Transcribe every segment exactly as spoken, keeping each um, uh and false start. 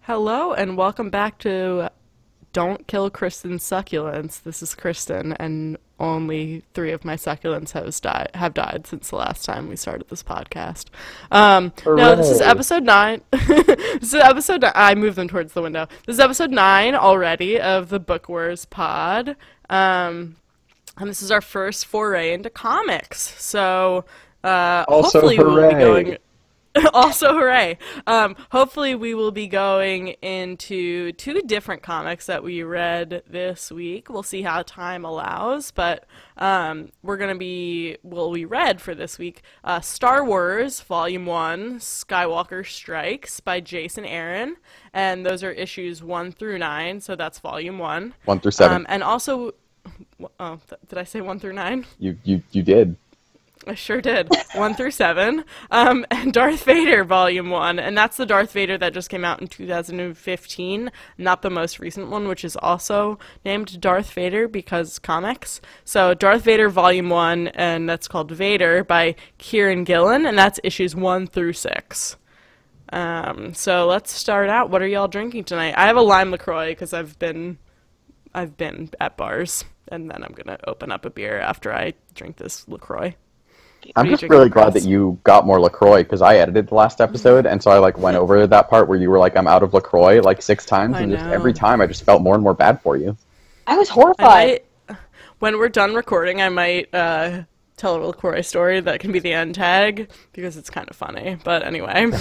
Hello and welcome back to Don't Kill Kristen's Succulents. This is Kristen, and only three of my succulents has died, have died since the last time we started this podcast. Um, no, this is episode nine. This is episode nine. I moved them towards the window. This is episode nine already of the Book Wars pod. Um, and this is our first foray into comics. So uh, also, hopefully hooray. we'll be going... Also, hooray. Um, hopefully we will be going into two different comics that we read this week. We'll see how time allows, but um, we're going to be, well, we read for this week uh, Star Wars Volume one, Skywalker Strikes by Jason Aaron, and those are issues one through nine, so that's Volume one. one through seven. Um, and also, oh, th- did I say one through nine? You, you, you did. I sure did. One through seven. Um, and Darth Vader Volume one. And that's the Darth Vader that just came out in two thousand fifteen, not the most recent one, which is also named Darth Vader because comics. So Darth Vader Volume one, and that's called Vader by Kieran Gillen, and that's issues one through six. Um, so let's start out. What are y'all drinking tonight? I have a lime LaCroix because I've been, I've been at bars, and then I'm going to open up a beer after I drink this LaCroix. I'm just really glad that you got more LaCroix, because I edited the last episode, and so I like went over that part where you were like, I'm out of LaCroix, like six times, I and just know. every time I just felt more and more bad for you. I was I horrified. might, when we're done recording, I might uh, tell a LaCroix story that can be the end tag, because it's kind of funny. But anyway,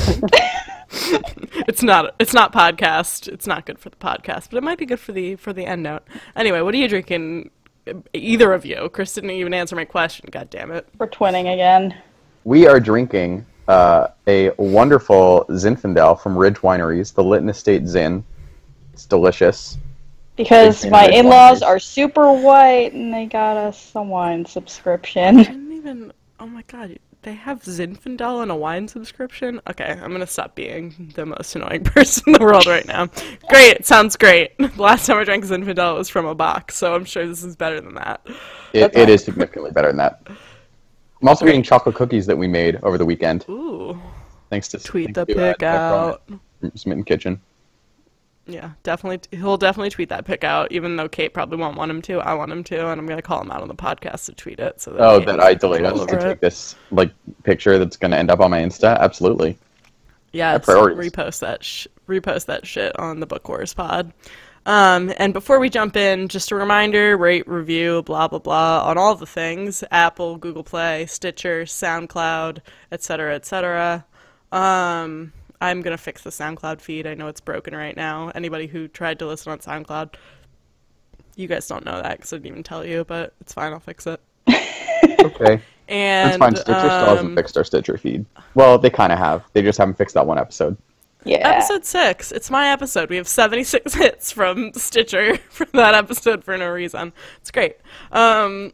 it's not it's not podcast. It's not good for the podcast, but it might be good for the for the end note. Anyway, what are you drinking? Either of you. Chris didn't even answer my question. God damn it. We're twinning again. We are drinking uh, a wonderful Zinfandel from Ridge Wineries, the Lytton Estate Zin. It's delicious. Because Big fan my of Ridge in-laws Wineries. are super white and they got us a wine subscription. I didn't even... Oh my god. They have Zinfandel and a wine subscription? Okay, I'm gonna stop being the most annoying person in the world right now. Great. Sounds great. The last time I drank Zinfandel was from a box, so I'm sure this is better than that. It, it is significantly better than that. I'm also eating chocolate cookies that we made over the weekend. Ooh. Thanks to Tweet thanks the to, uh, pic Jeff out. Roman from Smitten Kitchen. Yeah, definitely. He'll definitely tweet that pic out, even though Kate probably won't want him to. I want him to, and I'm going to call him out on the podcast to tweet it. So that Oh, Kate that can I delayed all us to over take it. this like picture that's going to end up on my Insta? Absolutely. Yeah, My priorities. repost that sh- repost that shit on the Book Wars pod. Um, and before we jump in, just a reminder: rate, review, blah blah blah, on all the things: Apple, Google Play, Stitcher, SoundCloud, et cetera, et cetera. Um, I'm gonna fix the SoundCloud feed. I know it's broken right now. Anybody who tried to listen on SoundCloud, you guys don't know that because I didn't even tell you, but it's fine. I'll fix it. Okay. And That's fine. Stitcher still hasn't um, fixed our Stitcher feed. Well, they kind of have. They just haven't fixed that one episode. Yeah. Episode six. It's my episode. We have seventy-six hits from Stitcher for that episode for no reason. It's great. Um,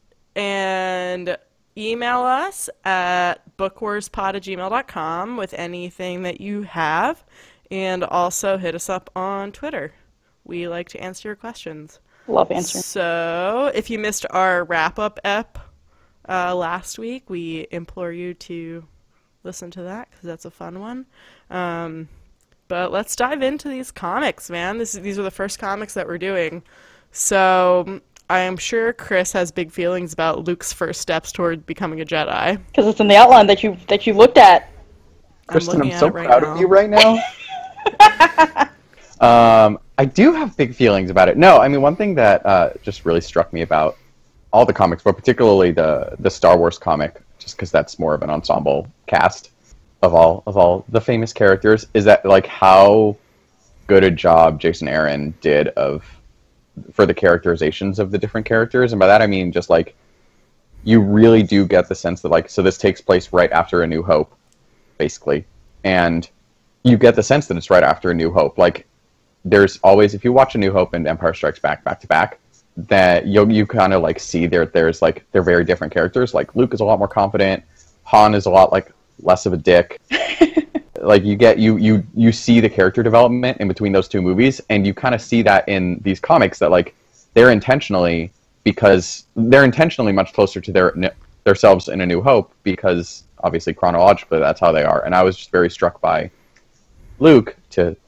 and email us at bookwarspod at gmail dot com with anything that you have. And also hit us up on Twitter. We like to answer your questions. Love answering. So if you missed our wrap-up ep uh, last week, we implore you to listen to that because that's a fun one. Um, but let's dive into these comics, man. This, these are the first comics that we're doing. So I am sure Chris has big feelings about Luke's first steps toward becoming a Jedi. Because it's in the outline that you that you looked at. Kristen, I'm, looking at so it right proud now. of you right now. um, I do have big feelings about it. No, I mean, one thing that uh, just really struck me about all the comics, but particularly the the Star Wars comic, just because that's more of an ensemble cast of all of all the famous characters, is that like how good a job Jason Aaron did of for the characterizations of the different characters, and by that I mean just like you really do get the sense that like so this takes place right after A New Hope, basically, and you get the sense that it's right after A New Hope. Like there's always, if you watch A New Hope and Empire Strikes Back back to back, that you you kind of like see there there's like they're very different characters. Like Luke is a lot more confident, Han is a lot like less of a dick. Like you get you you you see the character development in between those two movies, and you kind of see that in these comics that like they're intentionally because they're intentionally much closer to their themselves in A New Hope because obviously chronologically that's how they are. And I was just very struck by Luke to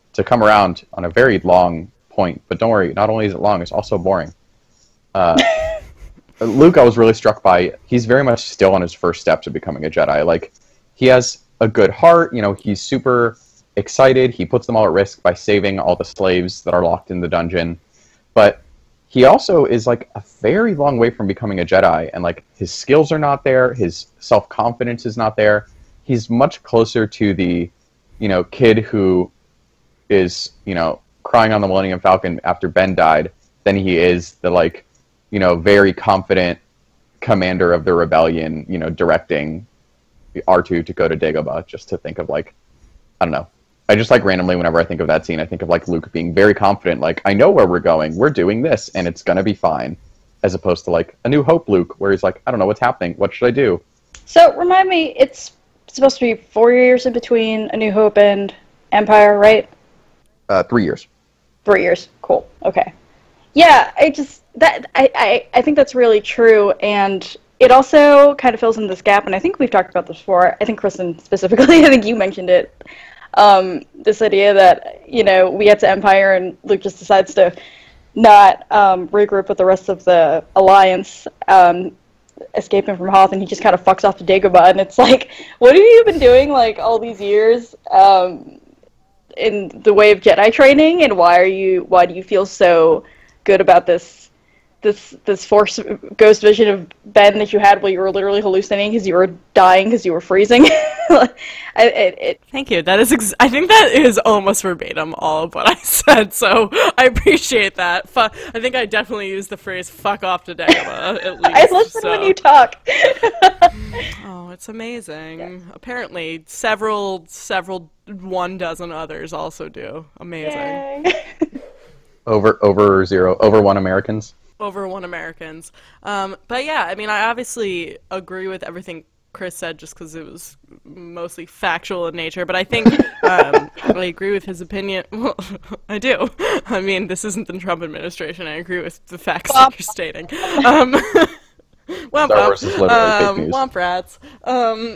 to come around on a very long point, but don't worry, not only is it long, it's also boring. Uh, Luke, I was really struck by, he's very much still on his first steps of becoming a Jedi. Like, he has a good heart, you know, he's super excited, he puts them all at risk by saving all the slaves that are locked in the dungeon, but he also is, like, a very long way from becoming a Jedi, and, like, his skills are not there, his self-confidence is not there. He's much closer to the, you know, kid who is, you know, crying on the Millennium Falcon after Ben died than he is the, like, you know, very confident commander of the rebellion, you know, directing R two to go to Dagobah, just to think of, like, I don't know. I just, like, randomly, whenever I think of that scene, I think of, like, Luke being very confident, like, I know where we're going, we're doing this, and it's gonna be fine. As opposed to, like, A New Hope Luke, where he's like, I don't know what's happening, what should I do? So, remind me, it's supposed to be four years in between A New Hope and Empire, right? Uh, three years. Three years. Cool. Okay. Yeah, I just that I, I, I think that's really true, and it also kind of fills in this gap, and I think we've talked about this before. I think Kristen specifically, I think you mentioned it. Um, this idea that, you know, we get to Empire and Luke just decides to not um, regroup with the rest of the Alliance, um, escaping from Hoth, and he just kind of fucks off to Dagobah, and it's like, what have you been doing, like, all these years? Um, in the way of Jedi training, and why are you why do you feel so good about this this this Force ghost vision of Ben that you had while you were literally hallucinating because you were dying because you were freezing? it, it, it, Thank you. That is ex- I think that is almost verbatim all of what I said, so I appreciate that. Fu- I think I definitely used the phrase "fuck off to Dagobah" at least. I listen so. when you talk. Oh, it's amazing. Yeah. Apparently, several, several, one dozen others also do. Amazing. over, over zero, over one Americans. Over one Americans. Um, but yeah, I mean, I obviously agree with everything Chris said just because it was mostly factual in nature, but I think um, I agree with his opinion. Well, I do. I mean, this isn't the Trump administration. I agree with the facts that you're stating. Um, Womp Star Wars is literally um, fake news. Womp rats. Um,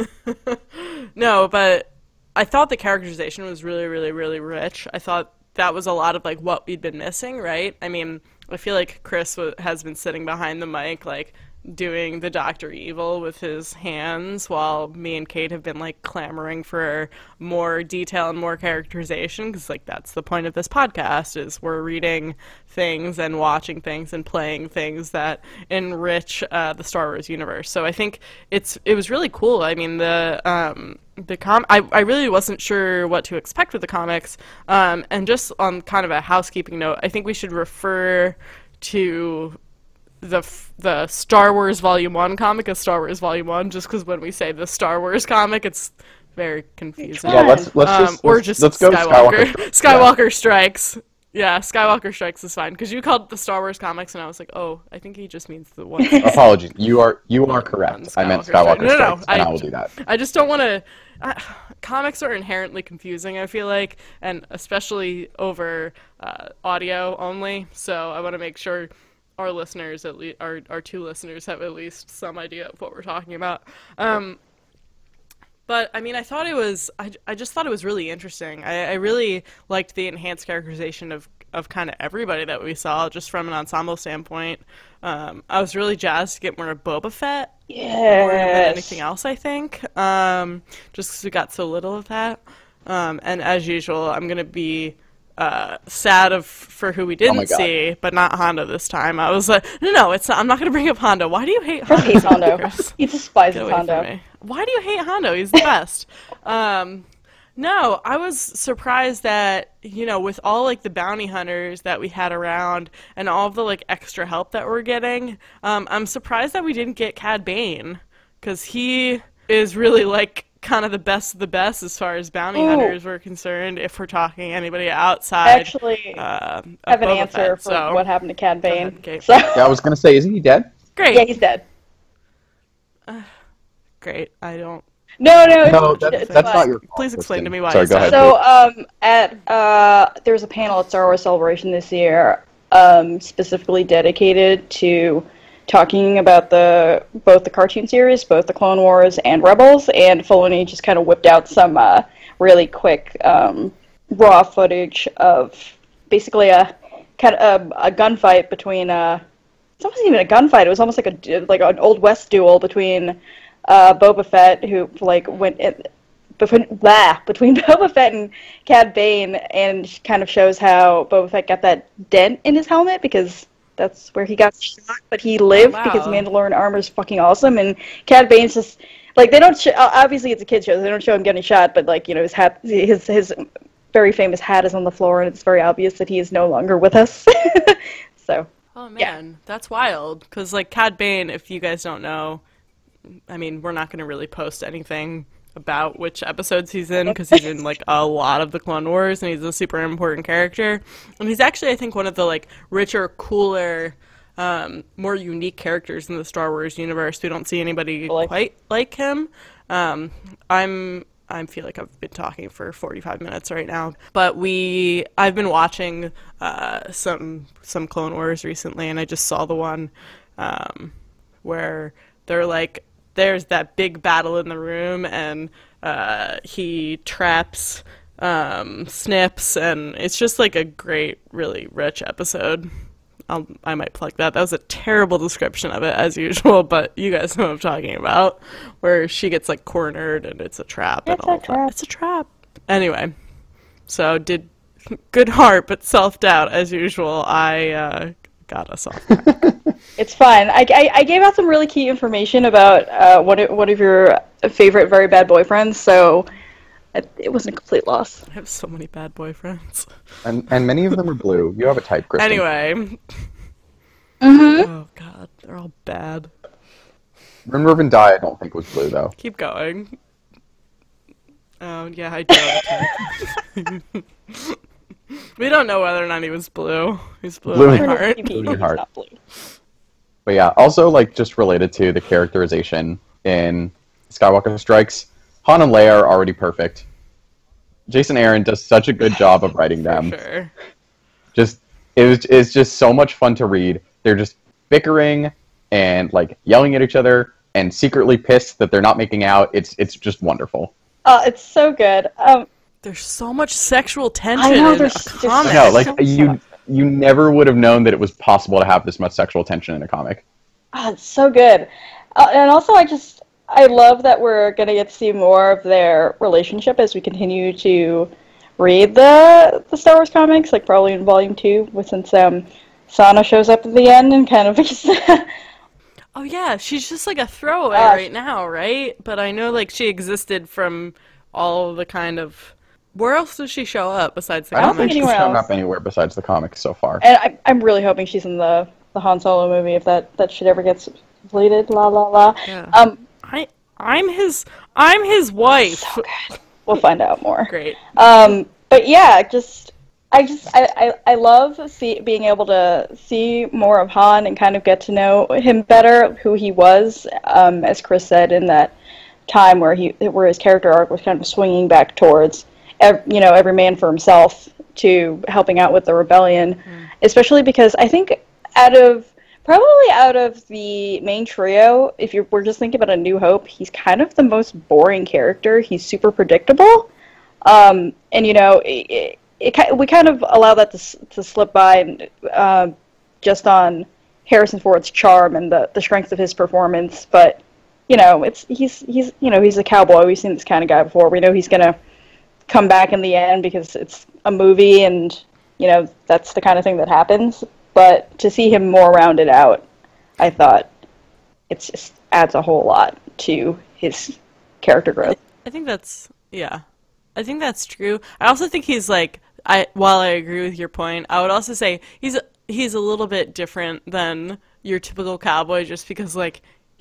no, but I thought the characterization was really, really, really rich. I thought that was a lot of, like, what we'd been missing, right? I mean, I feel like Chris w- has been sitting behind the mic, like, doing the Doctor Evil with his hands, while me and Kate have been, like, clamoring for more detail and more characterization, because, like, that's the point of this podcast, is we're reading things and watching things and playing things that enrich uh, the Star Wars universe. So I think it's it was really cool. I mean, the um, the com I, I really wasn't sure what to expect with the comics, um, and just on kind of a housekeeping note, I think we should refer to the the Star Wars Volume One comic as Star Wars Volume One, just because when we say the Star Wars comic, it's very confusing. Yeah, let's let's um, just or let's, just let's go Skywalker. Skywalker. Skywalker Strikes. Yeah, Skywalker Strikes is fine, because you called it the Star Wars comics, and I was like, oh, I think he just means the one. Apologies, you are you are correct. I meant Skywalker No, no, no, Strikes, I, and I will do that. I just don't want to. Uh, comics are inherently confusing, I feel like, and especially over uh, audio only. So I want to make sure our listeners, at least our our two listeners, have at least some idea of what we're talking about. Um, But, I mean, I thought it was, I, I just thought it was really interesting. I, I really liked the enhanced characterization of, of kind of everybody that we saw, just from an ensemble standpoint. Um, I was really jazzed to get more of Boba Fett. Yes. More than anything else, I think. Um, just because we got so little of that. Um, and as usual, I'm going to be uh, sad of for who we didn't God. see, but not Hondo this time. I was like, no, no, it's not, I'm not going to bring up Hondo. Why do you hate Chris Hondo? hates Hondo. Chris? He despises Get away from Hondo. me. Why do you hate Hondo? He's the best. um, no, I was surprised that, you know, with all, like, the bounty hunters that we had around and all the, like, extra help that we're getting, um, I'm surprised that we didn't get Cad Bane, because he is really, like, kind of the best of the best as far as bounty Ooh. hunters were concerned, if we're talking anybody outside. Actually, uh, I have an Boba answer Fett, for so. what happened to Cad Bane. ahead, Kate. So, Yeah, I was gonna say, isn't he dead? Great. yeah, he's dead. Great. I don't. No, no, it's, No, that's, it's that's fine. not your fault. Please explain Kristen. to me why Sorry, you go said ahead. So, um, at uh, there was a panel at Star Wars Celebration this year, um, specifically dedicated to talking about the both the cartoon series, both the Clone Wars and Rebels, and Filoni just kind of whipped out some uh, really quick um, raw footage of basically a kind of a, a gunfight between uh it wasn't even a gunfight. It was almost like a like an old west duel between uh, Boba Fett, who like went in, between blah, between Boba Fett and Cad Bane, and kind of shows how Boba Fett got that dent in his helmet because that's where he got shot, but he lived Oh, wow. because Mandalorian armor is fucking awesome, and Cad Bane's just like they don't. Sh- obviously, it's a kid show. So they don't show him getting shot, but like you know, his hat, his his very famous hat is on the floor, and it's very obvious that he is no longer with us. So. Oh man, that's wild. Because like Cad Bane, if you guys don't know, I mean, we're not going to really post anything about which episodes he's in because he's in like a lot of the Clone Wars and he's a super important character. And he's actually, I think, one of the like richer, cooler, um, more unique characters in the Star Wars universe. We don't see anybody Really? quite like him. Um, I'm. I feel like I've been talking for forty-five minutes right now, but we I've been watching uh, some some Clone Wars recently, and I just saw the one um, where they're like, there's that big battle in the room, and uh, he traps um, Snips, and it's just like a great, really rich episode. I'll, I might plug that. That was a terrible description of it, as usual, but you guys know what I'm talking about, where she gets, like, cornered, and it's a trap. It's and all a trap. That. It's a trap. Anyway, so did good heart, but self-doubt, as usual. I uh, got us off track. It's fine. I, I, I gave out some really key information about uh, one, of, one of your favorite very bad boyfriends, so it, it wasn't a complete loss. I have so many bad boyfriends. And and many of them are blue. You have a type, Kristen. Anyway. Mm-hmm. Oh, God. They're all bad. Rin Riven Die, I don't think was blue though. Keep going. Oh, yeah, I do have a type. We don't know whether or not he was blue. He's blue, Blue in in my heart. heart. Blue in your heart. Not blue. But yeah, also like just related to the characterization in Skywalker Strikes, Han and Leia are already perfect. Jason Aaron does such a good job of writing them. For sure. Just it was it's just so much fun to read. They're just bickering and like yelling at each other and secretly pissed that they're not making out. It's it's just wonderful. Oh, it's so good. Um, There's so much sexual tension I know, in there's- a there's comic. I know, like so you sad. you never would have known that it was possible to have this much sexual tension in a comic. oh, it's so good. Uh, and also, I just I love that we're gonna get to see more of their relationship as we continue to read the the Star Wars comics, like probably in Volume Two, with since um, Sana shows up at the end and kind of just. Oh yeah, she's just like a throwaway Uh, right now, right? But I know like she existed from all the kind of. Where else does she show up besides the I don't don't think think she's anywhere shown else. up anywhere besides the comics so far. And I, I'm really hoping she's in the, the Han Solo movie if that, that shit ever gets completed. La la la. Yeah. Um, I I'm his I'm his wife. so good. We'll find out more. Great. Um, but yeah, just I just I, I, I love see, being able to see more of Han and kind of get to know him better, who he was, um, as Chris said, in that time where he where his character arc was kind of swinging back towards ev- you know every man for himself to helping out with the rebellion, Mm. especially because I think out of probably out of the main trio, if you're we're just thinking about A New Hope, he's kind of the most boring character. He's super predictable. Um, and you know, it, it, it, ki- we kind of allow that to s- to slip by, and, uh, just on Harrison Ford's charm and the, the strength of his performance. But you know, it's he's he's you know he's a cowboy. We've seen this kind of guy before. We know he's gonna come back in the end because it's a movie, and you know that's the kind of thing that happens. But to see him more rounded out, I thought it just adds a whole lot to his character growth. I think that's yeah. I think that's true. I also think he's like I while I agree with your point, I would also say he's he's a little bit different than your typical cowboy just because like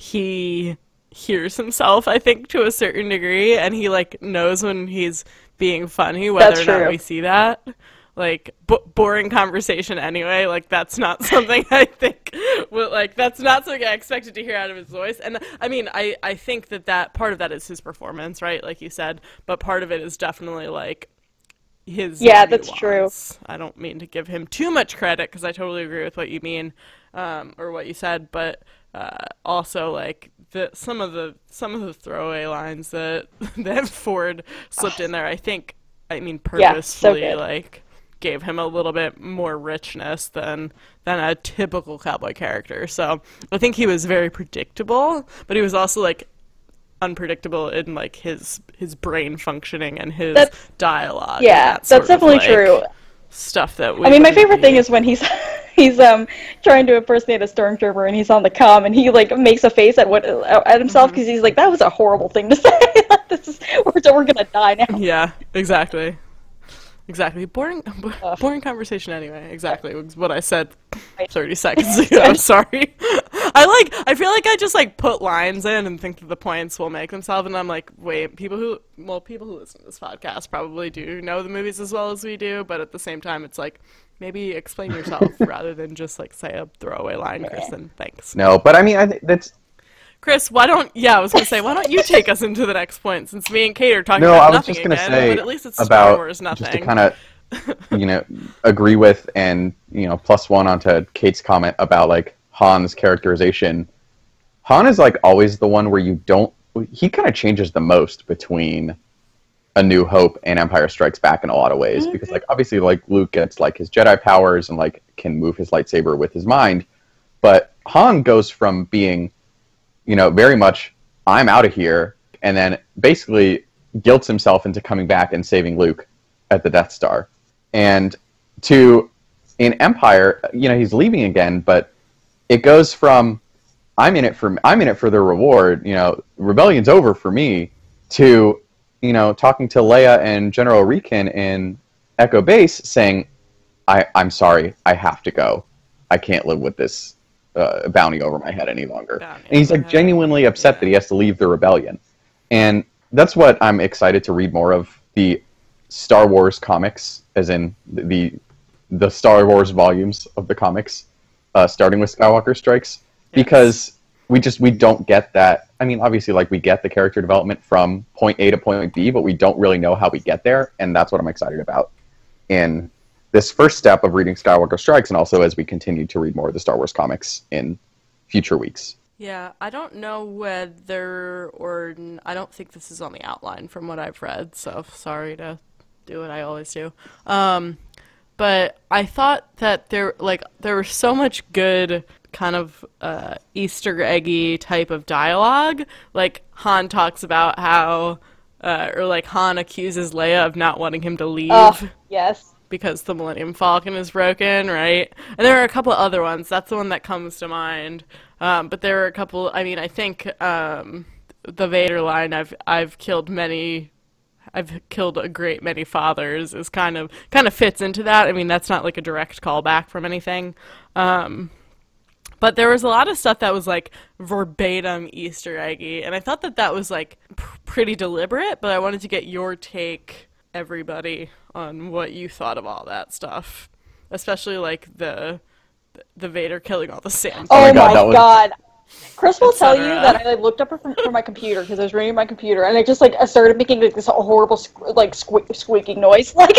he hears himself, I think, to a certain degree, and he like knows when he's being funny, whether That's or not true. we see that. Like b- boring conversation anyway. Like that's not something I think. Well, like that's not something I expected to hear out of his voice. And I mean, I I think that that part of that is his performance, right? Like you said, but part of it is definitely like his Yeah, that's true. nuance. I don't mean to give him too much credit because I totally agree with what you mean, um, or what you said, but uh, also like the some of the some of the throwaway lines that that Ford slipped in there, I think I mean, Yeah, so purposefully, good. like, gave him a little bit more richness than than a typical cowboy character. So I think he was very predictable, but he was also like unpredictable in like his his brain functioning and his That's dialogue. and yeah, that sort that's definitely of, like, true. Stuff that we. I mean, my wouldn't favorite thing be- is when he's he's um trying to impersonate a stormtrooper and he's on the comm and he like makes a face at what at himself because he's like, that was a horrible thing to say. This is we're we're gonna die now. Yeah, exactly. Exactly. Boring, Ugh. boring conversation anyway. Exactly. Was what I said thirty seconds ago. I'm sorry. I like, I feel like I just like put lines in and think that the points will make themselves, and I'm like, wait, people who, well, people who listen to this podcast probably do know the movies as well as we do, but at the same time, it's like, maybe explain yourself rather than just like say a throwaway line, Kristen. Thanks. No, but I mean, I think that's Chris, why don't, yeah, I was going to say, why don't you take us into the next point, since me and Kate are talking no. about I was nothing just gonna again, say but at least it's Star about Wars nothing. just to kind of, you know, agree with and you know, plus one onto Kate's comment about like Han's characterization. Han is like always the one where you don't. He kind of changes the most between A New Hope and Empire Strikes Back in a lot of ways, because like obviously like Luke gets like his Jedi powers and like can move his lightsaber with his mind, but Han goes from being, you know, very much I'm out of here, and then basically guilts himself into coming back and saving Luke at the Death Star, and to in Empire, you know, he's leaving again, but it goes from I'm in it for I'm in it for the reward, you know, rebellion's over for me, to you know, talking to Leia and General Rekin in Echo Base, saying, I, I'm sorry, I have to go. I can't live with this uh, bounty over my head any longer. Bounty And he's over like my head. genuinely upset Yeah. that he has to leave the rebellion. And that's what I'm excited to read more of, the Star Wars comics, as in the the Star Wars volumes of the comics, uh, starting with Skywalker Strikes, because we just we don't get that. I mean, obviously, like we get the character development from point A to point B, but we don't really know how we get there, and that's what I'm excited about in this first step of reading Skywalker Strikes, and also as we continue to read more of the Star Wars comics in future weeks. Yeah, I don't know whether or n- I don't think this is on the outline from what I've read, so sorry to do what I always do. Um, but I thought that there like there was so much good kind of uh, Easter eggy type of dialogue. Like Han talks about how, uh, or like Han accuses Leia of not wanting him to leave. Oh, yes. Because the Millennium Falcon is broken, right? And there are a couple of other ones. That's the one that comes to mind. Um, but there are a couple. I mean, I think um, the Vader line, "I've I've killed many, I've killed a great many fathers," is kind of kind of fits into that. I mean, that's not like a direct callback from anything. Um, but there was a lot of stuff that was like verbatim Easter eggy, and I thought that that was like pr- pretty deliberate. But I wanted to get your take, everybody, on what you thought of all that stuff, especially like the the Vader killing all the sand. Oh, my my God, god. that was- Chris will tell you cetera. that I like, looked up from, from my computer because I was reading my computer, and I just like I started making like this horrible sque- like sque- squeaking noise. Like,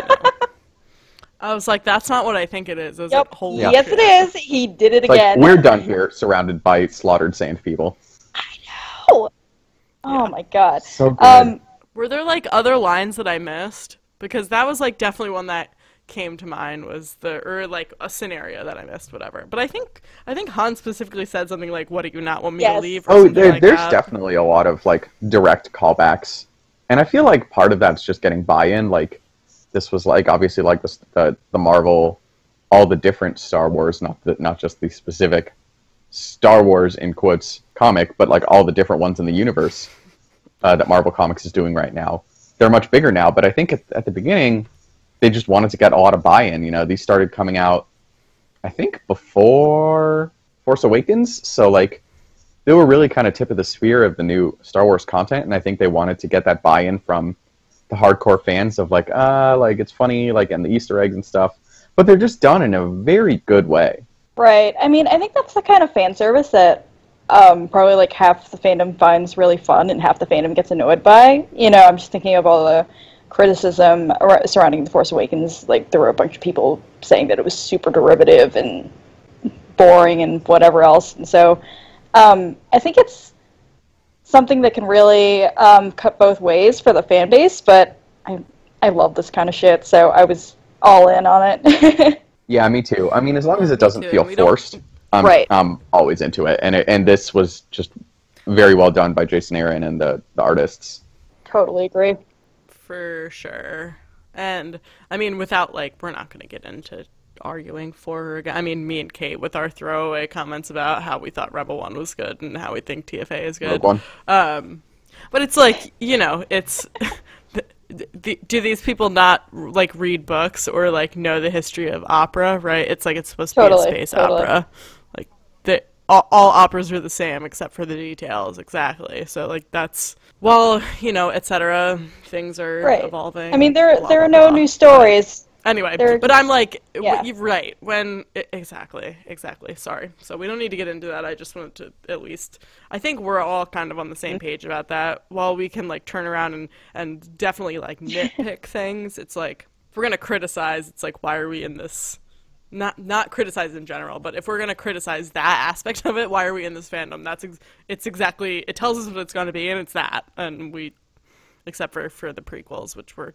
I was like, that's not what I think it is. Is yep, it? Holy Yeah. yes, shit. it is. He did it It's like, again. we're done here, surrounded by slaughtered sand people. Oh, oh my god. So good. Um, Were there like other lines that I missed? Because that was like definitely one that came to mind, was the or like a scenario that I missed, whatever. But I think I think Han specifically said something like, "What do you not want me to Yes. leave?" Or Oh, something there, like there's that. definitely a lot of like direct callbacks, and I feel like part of that's just getting buy-in. Like this was like obviously like the the, the Marvel, all the different Star Wars, not the, not just the specific Star Wars in quotes comic, but like all the different ones in the universe uh, that Marvel Comics is doing right now. They're much bigger now, but I think at, at the beginning they just wanted to get a lot of buy-in. You know, these started coming out, I think, before Force Awakens, so like they were really kind of tip of the sphere of the new Star Wars content, and I think they wanted to get that buy-in from the hardcore fans of like, ah, like it's funny, like, and the Easter eggs and stuff, but they're just done in a very good way. right. I mean, I think that's the kind of fan service that um, probably like half the fandom finds really fun and half the fandom gets annoyed by. You know, I'm just thinking of all the criticism ar- surrounding The Force Awakens. Like, there were a bunch of people saying that it was super derivative and boring and whatever else. And so um, I think it's something that can really um, cut both ways for the fan base, but I I love this kind of shit, so I was all in on it. Yeah, me too. I mean, as long as it doesn't too. feel We don't- forced, I'm, Right. I'm always into it. And it, and this was just very well done by Jason Aaron and the, the artists. Totally agree. For sure. And, I mean, without, like, we're not going to get into arguing for her again. I mean, me and Kate with our throwaway comments about how we thought Rebel One was good and how we think T F A is good. Rogue One. Um, but it's like, you know, it's... the, the, do these people not, like, read books or, like, know the history of opera, right? It's like it's supposed to Totally, be a space totally. opera. Like, the, all, all operas are the same except for the details, exactly. So, like, that's... Well, you know, et cetera. Things are Right. evolving. I mean, there blah, there are blah, no blah. new stories. Anyway, They're but I'm like, yeah. w- you're right. When e- exactly, exactly. Sorry. So we don't need to get into that. I just wanted to at least. I think we're all kind of on the same page about that. While we can like turn around and and definitely like nitpick things, it's like if we're gonna criticize, it's like why are we in this? Not not criticize in general, but if we're gonna criticize that aspect of it, why are we in this fandom? That's ex- it's exactly it tells us what it's gonna be, and it's that, and we, except for for the prequels, which were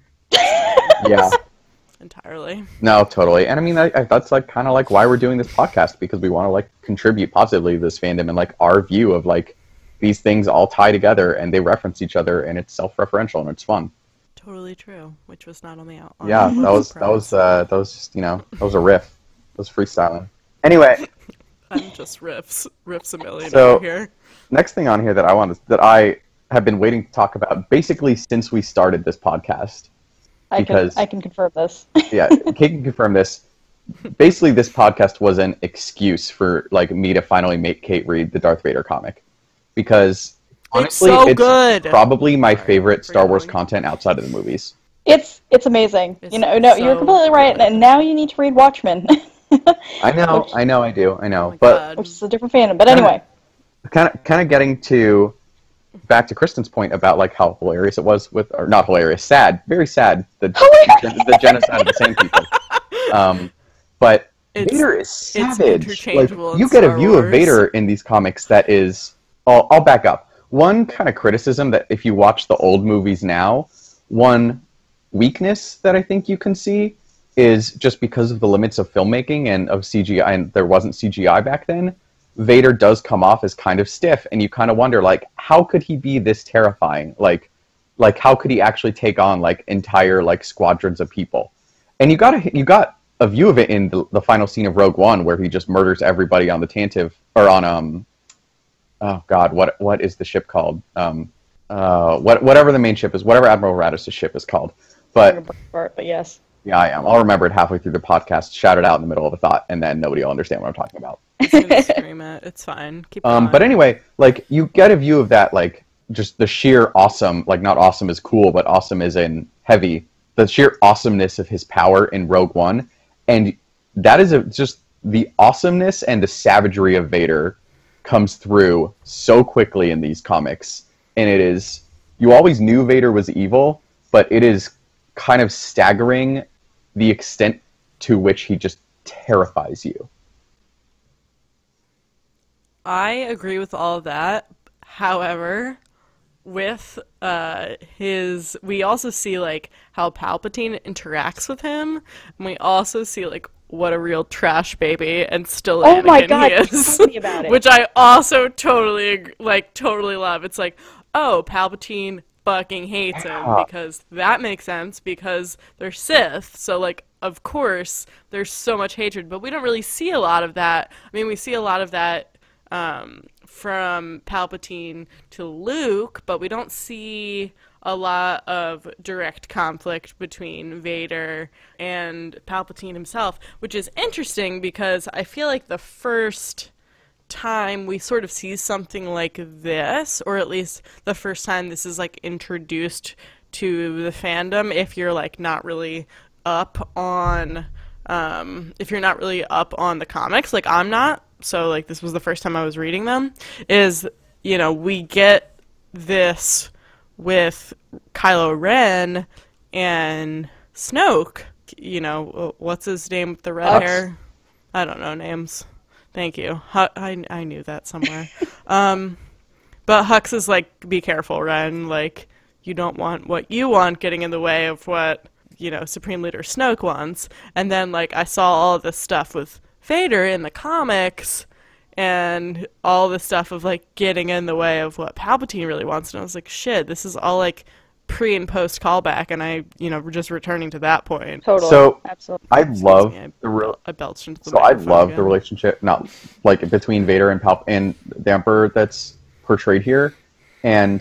Yeah. entirely. No, totally. And I mean, I, I, that's like kind of like why we're doing this podcast, because we want to like contribute positively to this fandom and like our view of like these things all tie together and they reference each other and it's self-referential and it's fun. Totally true, which was not on the out. on Yeah, the that was that was uh, that was just, you know, that was a riff. That was freestyling. Anyway, I'm just riffs, riffs a million So- over here. next thing on here that I want to, that I have been waiting to talk about basically since we started this podcast. I Because- can I can confirm this. Yeah, Kate can confirm this. Basically, this podcast was an excuse for like me to finally make Kate read the Darth Vader comic, because honestly, so it's good. probably my Sorry favorite for Star Wars yelling. content outside of the movies. It's it's amazing. It's you know, no, you're so completely right. good. And now you need to read Watchmen, I know, Which- I know, I do, I know. Oh my but God. which is a different fandom. But Kinda- anyway, kind of, kind of getting to back to Kristen's point about like how hilarious it was with, or not hilarious, sad, very sad, the Hilarious! the genocide of the same people. Um, but It's- Vader is savage. Like, interchangeable in you get a Star view of Wars. Vader in these comics that is. I'll, I'll back up. One kind of criticism that if you watch the old movies now, one weakness that I think you can see is just because of the limits of filmmaking and of C G I, and there wasn't C G I back then. Vader does come off as kind of stiff, and you kind of wonder, like, how could he be this terrifying? Like, like how could he actually take on like entire like squadrons of people? And you got a, you got a view of it in the, the final scene of Rogue One, where he just murders everybody on the Tantive, or on um, oh god, what what is the ship called? Um, uh, what whatever the main ship is, whatever Admiral Raddus' ship is called. But but yes, yeah, I am. I'll remember it halfway through the podcast, shout it out in the middle of a thought, and then nobody will understand what I'm talking about. I'm gonna scream it. It's fine. Keep Um, going. but anyway, like you get a view of that, like just the sheer awesome, like not awesome as cool, but awesome as in heavy. The sheer awesomeness of his power in Rogue One, and that is a, just the awesomeness and the savagery of Vader comes through so quickly in these comics, and it is you always knew Vader was evil, but it is kind of staggering the extent to which he just terrifies you. I agree with all of that. However, with uh, his, we also see like how Palpatine interacts with him, and we also see like what a real trash baby and still Oh my Anakin God, he is, tell me about it. which I also totally ag- like totally love. It's like, oh, Palpatine fucking hates him Yeah. because that makes sense because they're Sith, so like of course there's so much hatred, but we don't really see a lot of that. I mean, we see a lot of that um, from Palpatine to Luke, but we don't see a lot of direct conflict between Vader and Palpatine himself, which is interesting because I feel like the first time we sort of see something like this, or at least the first time this is like introduced to the fandom, if you're like not really up on um, if you're not really up on the comics, like I'm not, so like this was the first time I was reading them, is, you know, we get this with Kylo Ren and Snoke, you know, what's his name with the red Hux. hair? I don't know names. Thank you. Hu- I, I knew that somewhere. um, but Hux is like, be careful, Ren. Like, you don't want what you want getting in the way of what, you know, Supreme Leader Snoke wants. And then, like, I saw all this stuff with Vader in the comics and all the stuff of, like, getting in the way of what Palpatine really wants. And I was like, shit, this is all, like, pre and post callback, and I, you know, we're just returning to that point. Totally. So, Absolutely. I Excuse love me, I, the real. I belched into the So I microphone love again. the relationship, not like between Vader and Palp and the Emperor that's portrayed here, and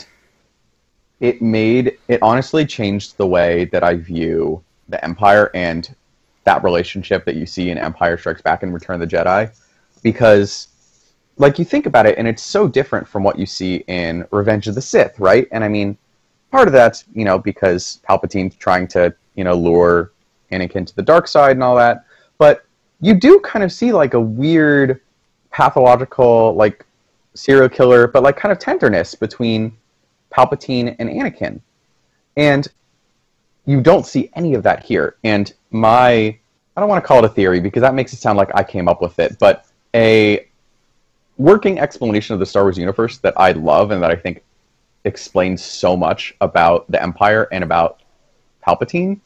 it made it honestly changed the way that I view the Empire and that relationship that you see in Empire Strikes Back and Return of the Jedi, because like you think about it, and it's so different from what you see in Revenge of the Sith, right? And I mean, part of that's, you know, because Palpatine's trying to, you know, lure Anakin to the dark side and all that. But you do kind of see, like, a weird pathological, like, serial killer, but, like, kind of tenderness between Palpatine and Anakin. And you don't see any of that here. And my, I don't want to call it a theory, because that makes it sound like I came up with it, but a working explanation of the Star Wars universe that I love and that I think explains so much about the Empire and about Palpatine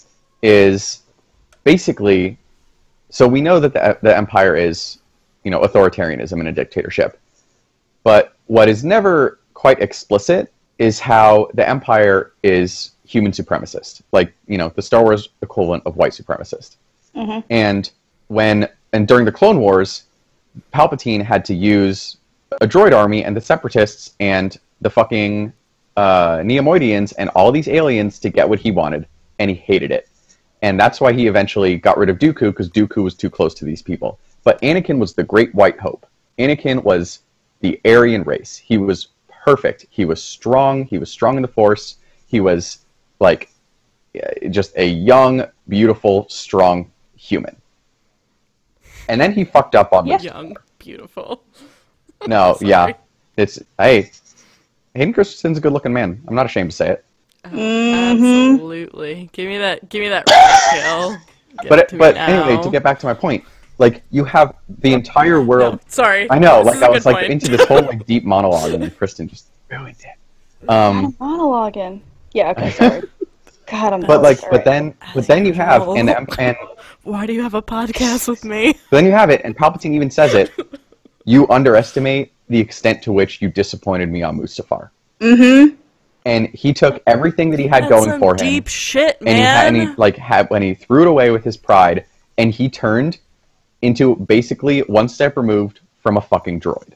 is basically, so we know that the, the Empire is, you know, authoritarianism and a dictatorship. But what is never quite explicit is how the Empire is human supremacist. Like, you know, the Star Wars equivalent of white supremacist. Mm-hmm. And when, and during the Clone Wars, Palpatine had to use a droid army and the Separatists and the fucking uh, Neomoidians and all these aliens to get what he wanted, and he hated it. And that's why he eventually got rid of Dooku, because Dooku was too close to these people. But Anakin was the great white hope. Anakin was the Aryan race. He was perfect. He was strong. He was strong in the Force. He was, like, just a young, beautiful, strong human. And then he fucked up on Yeah. this. Young, beautiful. No, Sorry. yeah. It's, hey, Hayden Christensen's a good-looking man. I'm not ashamed to say it. Mm-hmm. Absolutely. Give me that. Give me that red pill. Give But it to me but now. anyway, to get back to my point, like, you have the entire world. No, sorry. I know, This like is a I good was like point. into this whole like deep monologue, and then Kristen just ruined it. Um, Monologuing. Yeah. Okay. Sorry. God, I'm. but like, sorry. but then, but then you have, and and, and Why do you have a podcast with me? then you have it, and Palpatine even says it. You underestimate the extent to which you disappointed me on Mustafar. Mm-hmm. And he took everything that he had That's going some for him, deep shit, and he, had, man. and he like had when he threw it away with his pride, and he turned into basically one step removed from a fucking droid.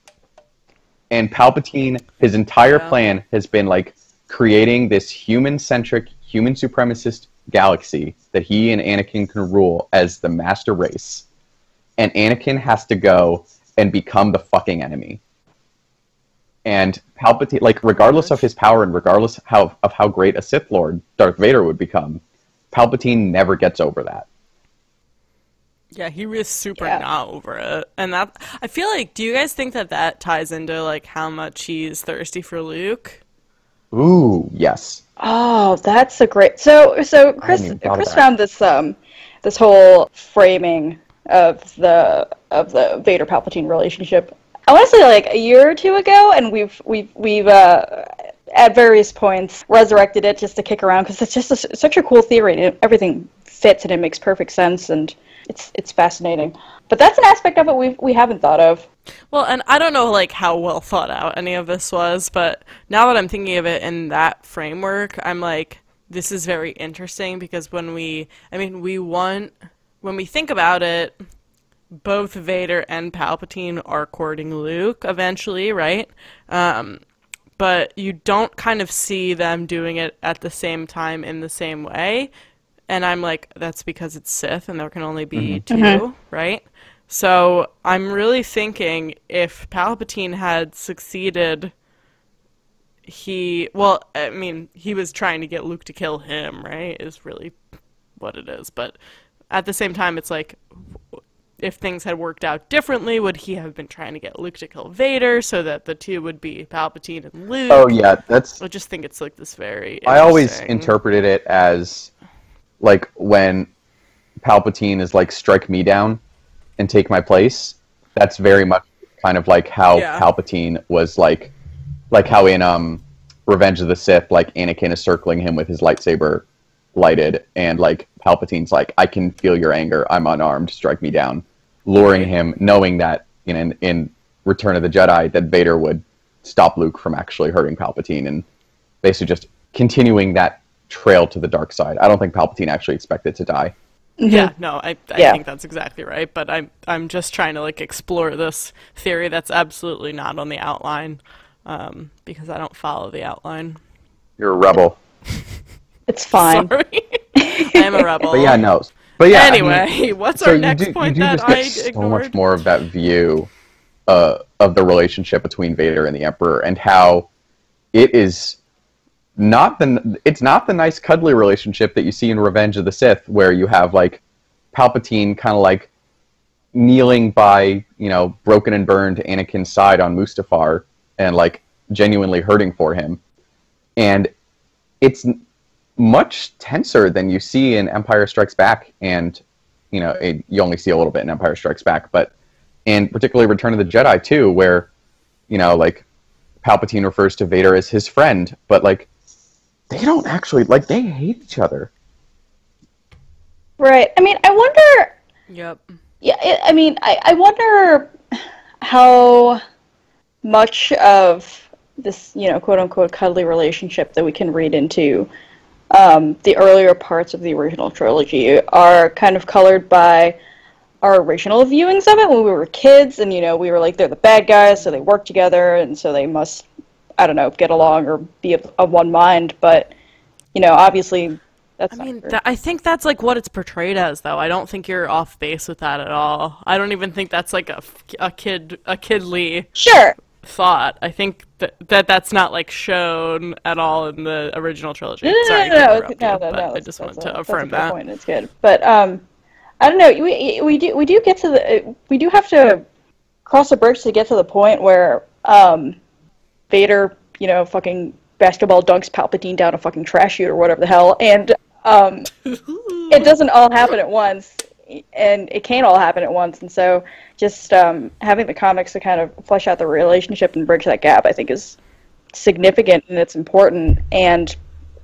And Palpatine, his entire Yeah. plan has been like creating this human-centric, human supremacist galaxy that he and Anakin can rule as the master race. And Anakin has to go and become the fucking enemy. And Palpatine, like, regardless of his power and regardless how, of how great a Sith Lord Darth Vader would become, Palpatine never gets over that. Yeah, he was super Yeah. not over it. And that, I feel like, do you guys think that that ties into, like, how much he's thirsty for Luke? Ooh, yes. Oh, that's a great. So, so Chris, even thought of Chris that. found this um, this whole framing of the of the Vader Palpatine relationship. I want to say like a year or two ago, and we've we've we've uh, at various points resurrected it just to kick around because it's just a, such a cool theory. And everything fits and it makes perfect sense, and it's it's fascinating. But that's an aspect of it we we haven't thought of. Well, and I don't know, like, how well thought out any of this was, but now that I'm thinking of it in that framework, I'm like, this is very interesting because when we, I mean, we want, when we think about it, both Vader and Palpatine are courting Luke eventually, right? Um, but you don't kind of see them doing it at the same time in the same way. And I'm like, that's because it's Sith and there can only be two, Mhm. right? So I'm really thinking if Palpatine had succeeded, he, well, I mean, he was trying to get Luke to kill him, right? Is really what it is. But at the same time, it's like, if things had worked out differently, would he have been trying to get Luke to kill Vader so that the two would be Palpatine and Luke? Oh yeah, that's. I just think it's like this very. I always interesting- interpreted it as, like, when Palpatine is like, strike me down and take my place. That's very much kind of like how Yeah. Palpatine was like, like how in um Revenge of the Sith, like Anakin is circling him with his lightsaber lighted, and like Palpatine's like, I can feel your anger, I'm unarmed, strike me down, luring him, knowing that you know, in, in Return of the Jedi that Vader would stop Luke from actually hurting Palpatine, and basically just continuing that trail to the dark side. I don't think Palpatine actually expected to die. Yeah, no, I, I Yeah. think that's exactly right. But I'm I'm just trying to like explore this theory that's absolutely not on the outline, um, because I don't follow the outline. You're a rebel. It's fine. Sorry, I'm a rebel. But yeah, no. But yeah. Anyway, I mean, what's so our you next do, you point do that just get I so ignored? much more of that view uh, of the relationship between Vader and the Emperor, and how it is not the it's not the nice cuddly relationship that you see in Revenge of the Sith, where you have like Palpatine kind of like kneeling by, you know, broken and burned Anakin's side on Mustafar and like genuinely hurting for him. And it's much tenser than you see in Empire Strikes Back, and you know, it, you only see a little bit in Empire Strikes Back, but in particularly Return of the Jedi too, where, you know, like Palpatine refers to Vader as his friend, but like they don't actually, like, they hate each other. Right. I mean, I wonder. Yep. Yeah. It, I mean, I, I wonder how much of this, you know, quote unquote cuddly relationship that we can read into um, the earlier parts of the original trilogy are kind of colored by our original viewings of it when we were kids, and you know, we were like, they're the bad guys, so they work together, and so they must, I don't know, get along or be of, of one mind. But you know, obviously, that's. I mean, not true. th- I think that's like what it's portrayed as, though. I don't think you're off base with that at all. I don't even think that's like a, f- a kid a kidly Sure. thought. I think that, that that's not like shown at all in the original trilogy. No, no, Sorry no, to no, interrupt no, you, no, but no, I that's- just that's wanted a- to affirm that's a good that. point. It's good, but um, I don't know. We we do we do get to the we do have to cross a bridge to get to the point where um, Vader, you know, fucking basketball dunks Palpatine down a fucking trash chute or whatever the hell, and um, it doesn't all happen at once, and it can't all happen at once, and so just um, having the comics to kind of flesh out the relationship and bridge that gap, I think, is significant and it's important. And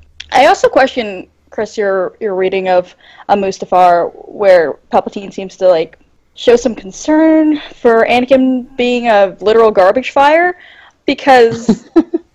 I also question, Chris, your your reading of a Mustafar, where Palpatine seems to like show some concern for Anakin being a literal garbage fire, because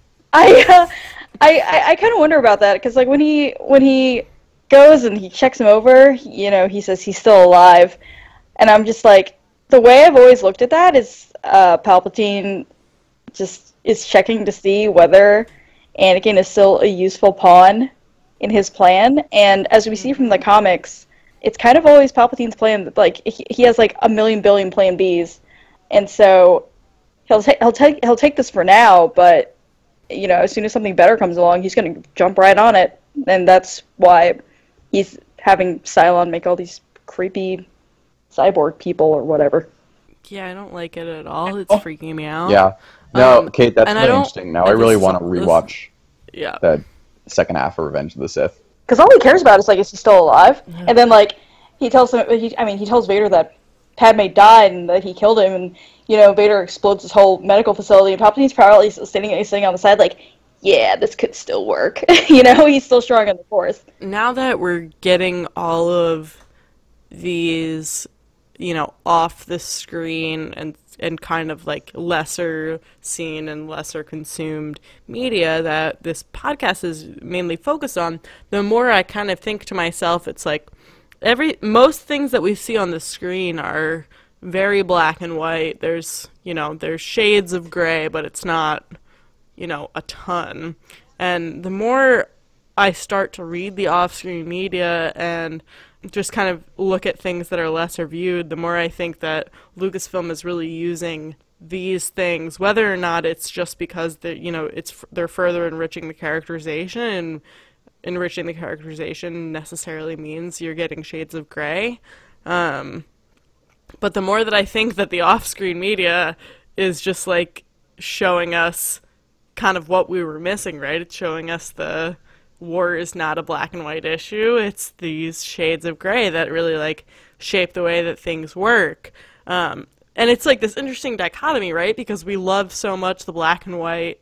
I, uh, I I I kind of wonder about that, because like when he when he goes and he checks him over, you know, he says he's still alive, and I'm just like, the way I've always looked at that is uh, Palpatine just is checking to see whether Anakin is still a useful pawn in his plan. And as we see from the comics, it's kind of always Palpatine's plan. Like he, he has like a million billion plan Bs, and so he'll ta- he'll take he'll take this for now. But you know, as soon as something better comes along, he's going to jump right on it, and that's why he's having Cylon make all these creepy cyborg people or whatever. Yeah, I don't like it at all. It's freaking me out. Yeah. No, Um, Kate, that's and I really don't- interesting. Now and I really this- want to this- rewatch Yeah. the second half of Revenge of the Sith. Because all he cares about is like, is he still alive? And then like he tells him, he, I mean, he tells Vader that Padme died and that he killed him, and you know, Vader explodes his whole medical facility, and Palpatine's probably sitting, he's sitting on the side like, yeah, this could still work. You know, he's still strong on the Force. Now that we're getting all of these, you know, off the screen and and kind of like lesser seen and lesser consumed media that this podcast is mainly focused on, the more I kind of think to myself, it's like every most things that we see on the screen are very black and white. There's, you know, there's shades of gray, but it's not, you know, a ton. And the more I start to read the off-screen media and just kind of look at things that are lesser viewed, the more I think that Lucasfilm is really using these things, whether or not it's just because they, you know, it's they're further enriching the characterization, and enriching the characterization necessarily means you're getting shades of gray. Um, but the more that I think that the off-screen media is just like showing us kind of what we were missing, right? It's showing us the war is not a black and white issue. It's these shades of gray that really like shape the way that things work. Um, and it's like this interesting dichotomy, right? Because we love so much the black and white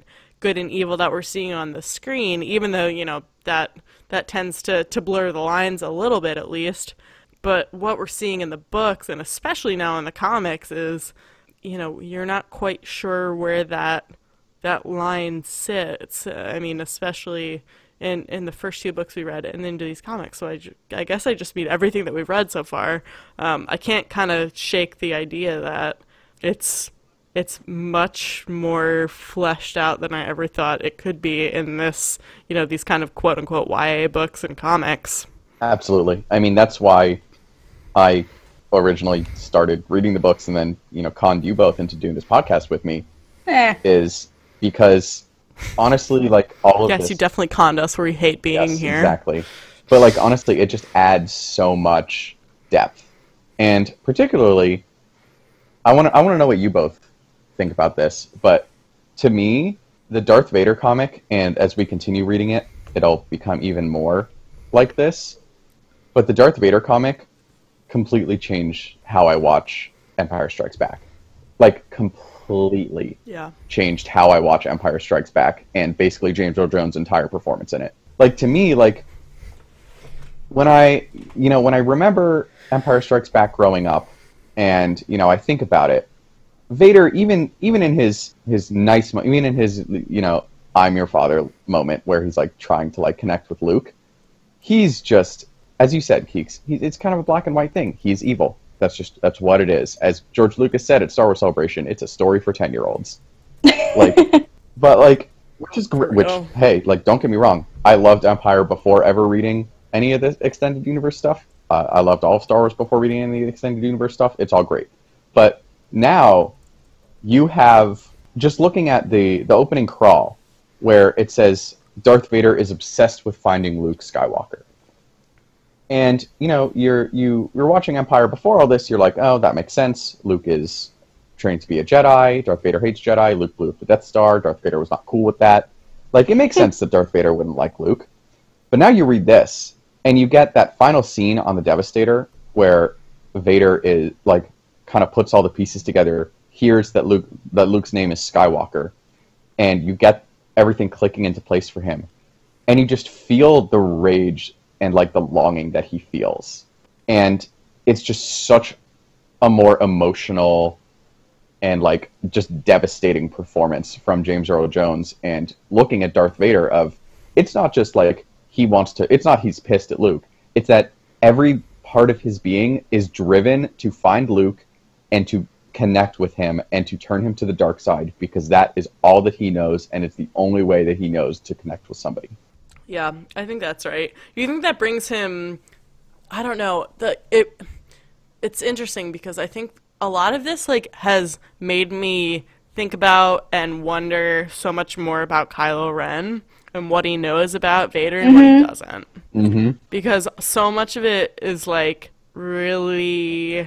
good and evil that we're seeing on the screen, even though, you know, that that tends to, to blur the lines a little bit at least. But what we're seeing in the books, and especially now in the comics, is, you know, you're not quite sure where that that line sits. I mean, especially in, in the first two books we read and into these comics. So I, ju- I guess I just mean everything that we've read so far. Um, I can't kind of shake the idea that it's it's much more fleshed out than I ever thought it could be in this, you know, these kind of quote-unquote Y A books and comics. Absolutely. I mean, that's why I originally started reading the books and then, you know, conned you both into doing this podcast with me, Eh. is because, honestly, like, all of Yes, this... you definitely conned us where we hate being yes, here. Exactly. But, like, honestly, it just adds so much depth. And particularly, I want to I want to know what you both think about this, but to me, the Darth Vader comic, and as we continue reading it, it'll become even more like this, but the Darth Vader comic completely changed how I watch Empire Strikes Back. Like, completely Yeah. changed how I watch Empire Strikes Back, and basically James Earl Jones' entire performance in it. Like, to me, like, when I, you know, when I remember Empire Strikes Back growing up, and, you know, I think about it, Vader, even even in his his nice, mo- even in his, you know, I'm your father moment, where he's like trying to like connect with Luke, he's just, as you said, Keeks, he, it's kind of a black and white thing. He's evil. That's just that's what it is. As George Lucas said at Star Wars Celebration, it's a story for ten year olds. Like, but like, which is great. Which, real. hey, like, don't get me wrong, I loved Empire before ever reading any of the extended universe stuff. Uh, I loved all of Star Wars before reading any of the extended universe stuff. It's all great, but now you have, just looking at the, the opening crawl, where it says Darth Vader is obsessed with finding Luke Skywalker. And, you know, you're, you, you're watching Empire before all this, you're like, oh, that makes sense. Luke is trained to be a Jedi. Darth Vader hates Jedi. Luke blew up the Death Star. Darth Vader was not cool with that. Like, it makes sense that Darth Vader wouldn't like Luke. But now you read this, and you get that final scene on the Devastator, where Vader is, like, kind of puts all the pieces together, hears that Luke that Luke's name is Skywalker, and you get everything clicking into place for him, and you just feel the rage and like the longing that he feels, and it's just such a more emotional and like just devastating performance from James Earl Jones. And looking at Darth Vader, of it's not just like he wants to, it's not he's pissed at Luke, it's that every part of his being is driven to find Luke and to connect with him and to turn him to the dark side, because that is all that he knows, and it's the only way that he knows to connect with somebody. Yeah, I think that's right. You think that brings him, I don't know, the it it's interesting because I think a lot of this like has made me think about and wonder so much more about Kylo Ren and what he knows about Vader and Mm-hmm. what he doesn't. Mm-hmm. Because so much of it is like really,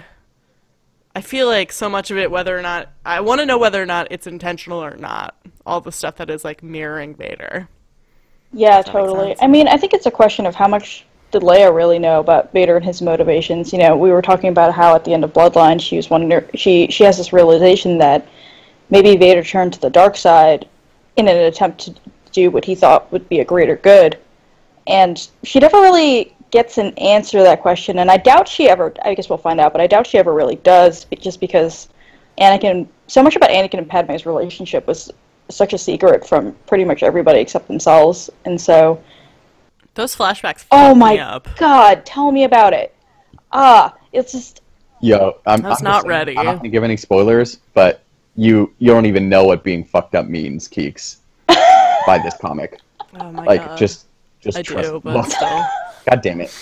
I feel like so much of it, whether or not, I want to know whether or not it's intentional or not. All the stuff that is like mirroring Vader. Yeah, that make totally. sense? I mean, I think it's a question of how much did Leia really know about Vader and his motivations. You know, we were talking about how at the end of Bloodline, she was wonder she she has this realization that maybe Vader turned to the dark side in an attempt to do what he thought would be a greater good, and she never really gets an answer to that question. And I doubt she ever. I guess we'll find out, but I doubt she ever really does, just because Anakin. So much about Anakin and Padme's relationship was such a secret from pretty much everybody except themselves, and so. Those flashbacks Oh fucked my me up. god, tell me about it. Ah, it's just Yo, I'm, I was I'm not just- ready. I'm not gonna give any spoilers, but you you don't even know what being fucked up means, Keeks, by this comic. Oh my Like, god. just just I trust. do, but still. God damn it!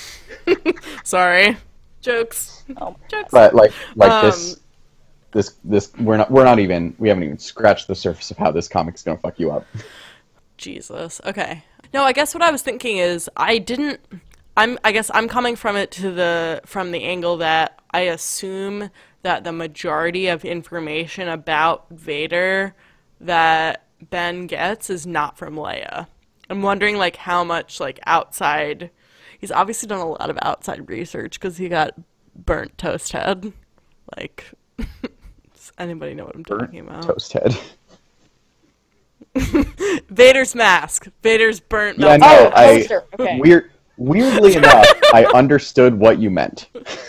Sorry. Jokes. oh, Jokes. But like like Um, this this this we're not we're not even we haven't even scratched the surface of how this comic's gonna fuck you up. Jesus. Okay. No, I guess what I was thinking is I didn't I'm I guess I'm coming from it to the from the angle that I assume that the majority of information about Vader that Ben gets is not from Leia. I'm wondering like how much like outside he's obviously done a lot of outside research because he got burnt toast head. Like does anybody know what I'm talking about? Toast head. Vader's mask. Vader's burnt Yeah, melted. no, Oh, I poster. Okay. weird. Weirdly enough, I understood what you meant.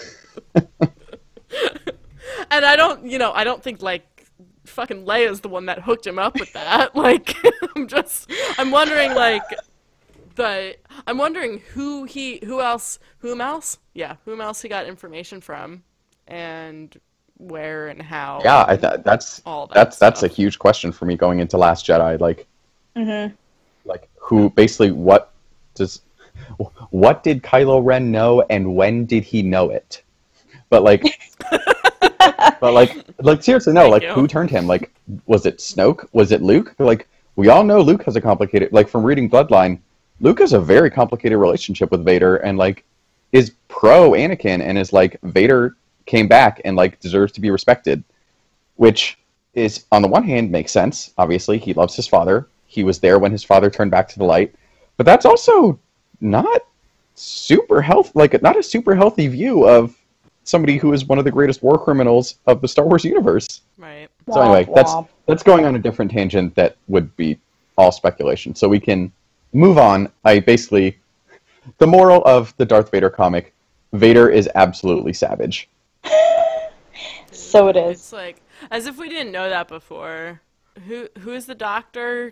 And I don't, you know, I don't think like fucking Leia's the one that hooked him up with that. Like, I'm just, I'm wondering like the, I'm wondering who he, who else, whom else, yeah, whom else he got information from, and where and how. Yeah, I th- that's All that that's that's a stuff. huge question for me going into Last Jedi. Like, Mm-hmm. like who basically what does what did Kylo Ren know and when did he know it? But like, but like, like seriously, no. Thank Like, you. who turned him? Like, was it Snoke? Was it Luke? Like, we all know Luke has a complicated. Like, from reading Bloodline, Luke has a very complicated relationship with Vader, and like, is pro Anakin, and is like Vader came back and like deserves to be respected, which is on the one hand makes sense. Obviously, he loves his father. He was there when his father turned back to the light, but that's also not super health like not a super healthy view of somebody who is one of the greatest war criminals of the Star Wars universe. Right. So anyway, Womp that's womp. that's going on a different tangent that would be all speculation. So we can move on. I basically the moral of the Darth Vader comic, Vader is absolutely savage. So it is. It's like, as if we didn't know that before. Who, who is the doctor?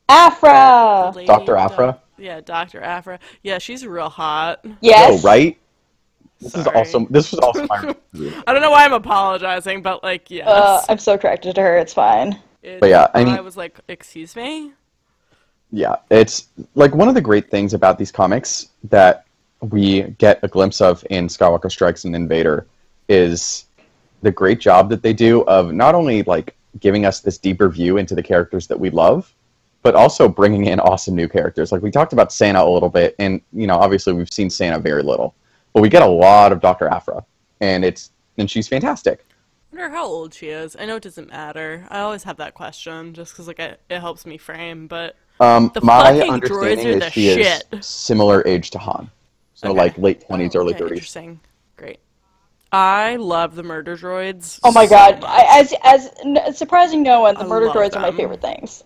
Afra. The lady Doctor doc- Afra? Yeah, Doctor Afra. Yeah, she's real hot. Yes. Oh, right? This Sorry. is also this was also my I don't know why I'm apologizing, but like, yes. Uh, I'm so attracted to her. It's fine. It- But yeah, I mean- I was like, excuse me? Yeah, it's like one of the great things about these comics that we get a glimpse of in Skywalker Strikes and Invader is the great job that they do of not only like giving us this deeper view into the characters that we love, but also bringing in awesome new characters. Like we talked about Santa a little bit, and you know, obviously we've seen Santa very little, but we get a lot of Doctor Afra, and it's and she's fantastic. I wonder how old she is. I know it doesn't matter. I always have that question just because like it, it helps me frame, but Um, The my fucking understanding droids are is the she shit. is similar age to Han, so Okay. like late twenties, early okay, thirties. interesting. Great. I love the murder droids. Oh my so god! much. I, as as n- surprising no one, the I murder love droids are my them. favorite things.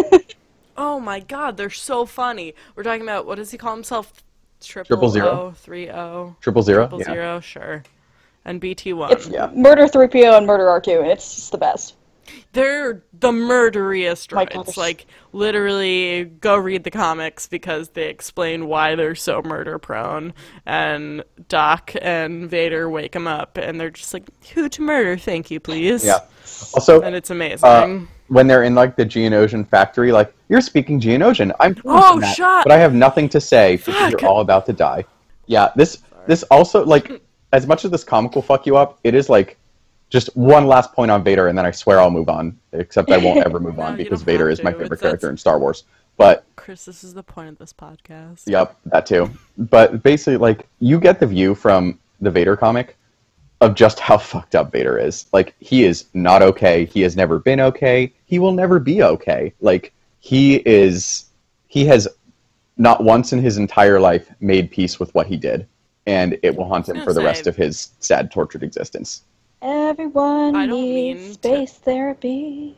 Oh my god, they're so funny. We're talking about, what does he call himself? Triple, Triple zero? O, three O, Triple zero, triple yeah. zero, sure. And B T one. It's Yeah. Murder three P O and Murder R two, and it's just the best. They're the murderiest My droids. gosh. Like, literally, go read the comics because they explain why they're so murder prone. And Doc and Vader wake him up, and they're just like, who to murder, thank you, please. Yeah. Also, And it's amazing. uh, when they're in like the Geonosian factory, like you're speaking Geonosian. I'm Oh, from that, shut- but I have nothing to say because Fuck. you're all about to die. Yeah, this this also like as much as this comic will fuck you up, it is like just one last point on Vader, and then I swear I'll move on. Except I won't ever move No, on you because don't Vader have is my to. favorite It's- character in Star Wars. But Chris, this is the point of this podcast. yep, that too. But basically, like you get the view from the Vader comic of just how fucked up Vader is. Like, he is not okay. He has never been okay. He will never be okay. Like, he is... He has not once in his entire life made peace with what he did. And it will haunt him gonna for the say- rest of his sad, tortured existence. Everyone I don't needs mean to- space therapy.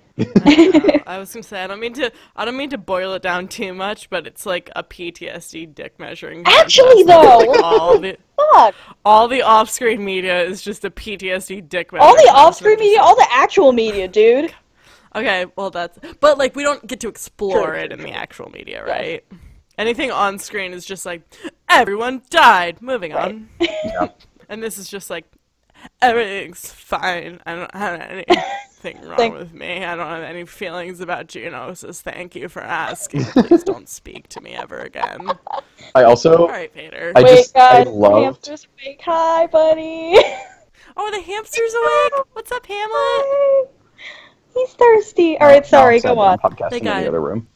I, I was gonna say I don't mean to I don't mean to boil it down too much, but it's like a P T S D dick measuring. Actually, contest. though, Like, all the Fuck! all the off-screen media is just a P T S D dick measuring. All the contest. off-screen I'm just media, all the actual media, dude. Okay, well that's but like we don't get to explore True, it true, in the true. actual media, right? Anything on screen is just like everyone died. Moving on. Yeah. And this is just like everything's fine. I don't have anything wrong Thank- with me. I don't have any feelings about Geonosis. Thank you for asking. Please don't speak to me ever again. I also... All right, Vader. I Wait, just... I guys, loved... hamsters wake. Hi, buddy. Oh, the hamster's awake. What's up, Hamlet? He's thirsty. All right, Now sorry, I'm sad go that on. I'm podcasting They in got the it. other room.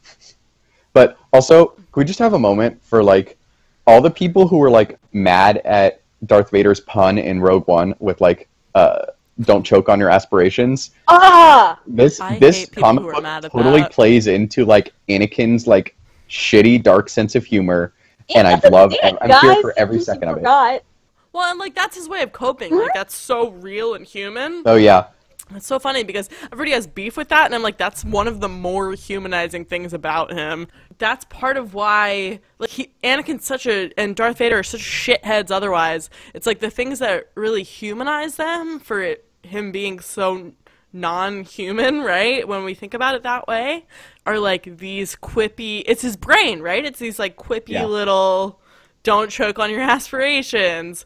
But also, can we just have a moment for like all the people who were like mad at Darth Vader's pun in Rogue One with like uh, "Don't choke on your aspirations." Ah! This I this hate people comic who are book mad at totally that. plays into like Anakin's like shitty dark sense of humor, and I That's the love. thing, I'm guys, here for every you second of it. forgot. Well, and like that's his way of coping. Like that's so real and human. Oh yeah, It's so funny because everybody has beef with that, and I'm like, that's one of the more humanizing things about him. That's part of why, like, he, Anakin's such a, and Darth Vader are such shitheads otherwise. It's like the things that really humanize them for it, him being so non-human, right? When we think about it that way, are like these quippy, it's his brain, right? It's these like quippy Yeah. little, don't choke on your aspirations.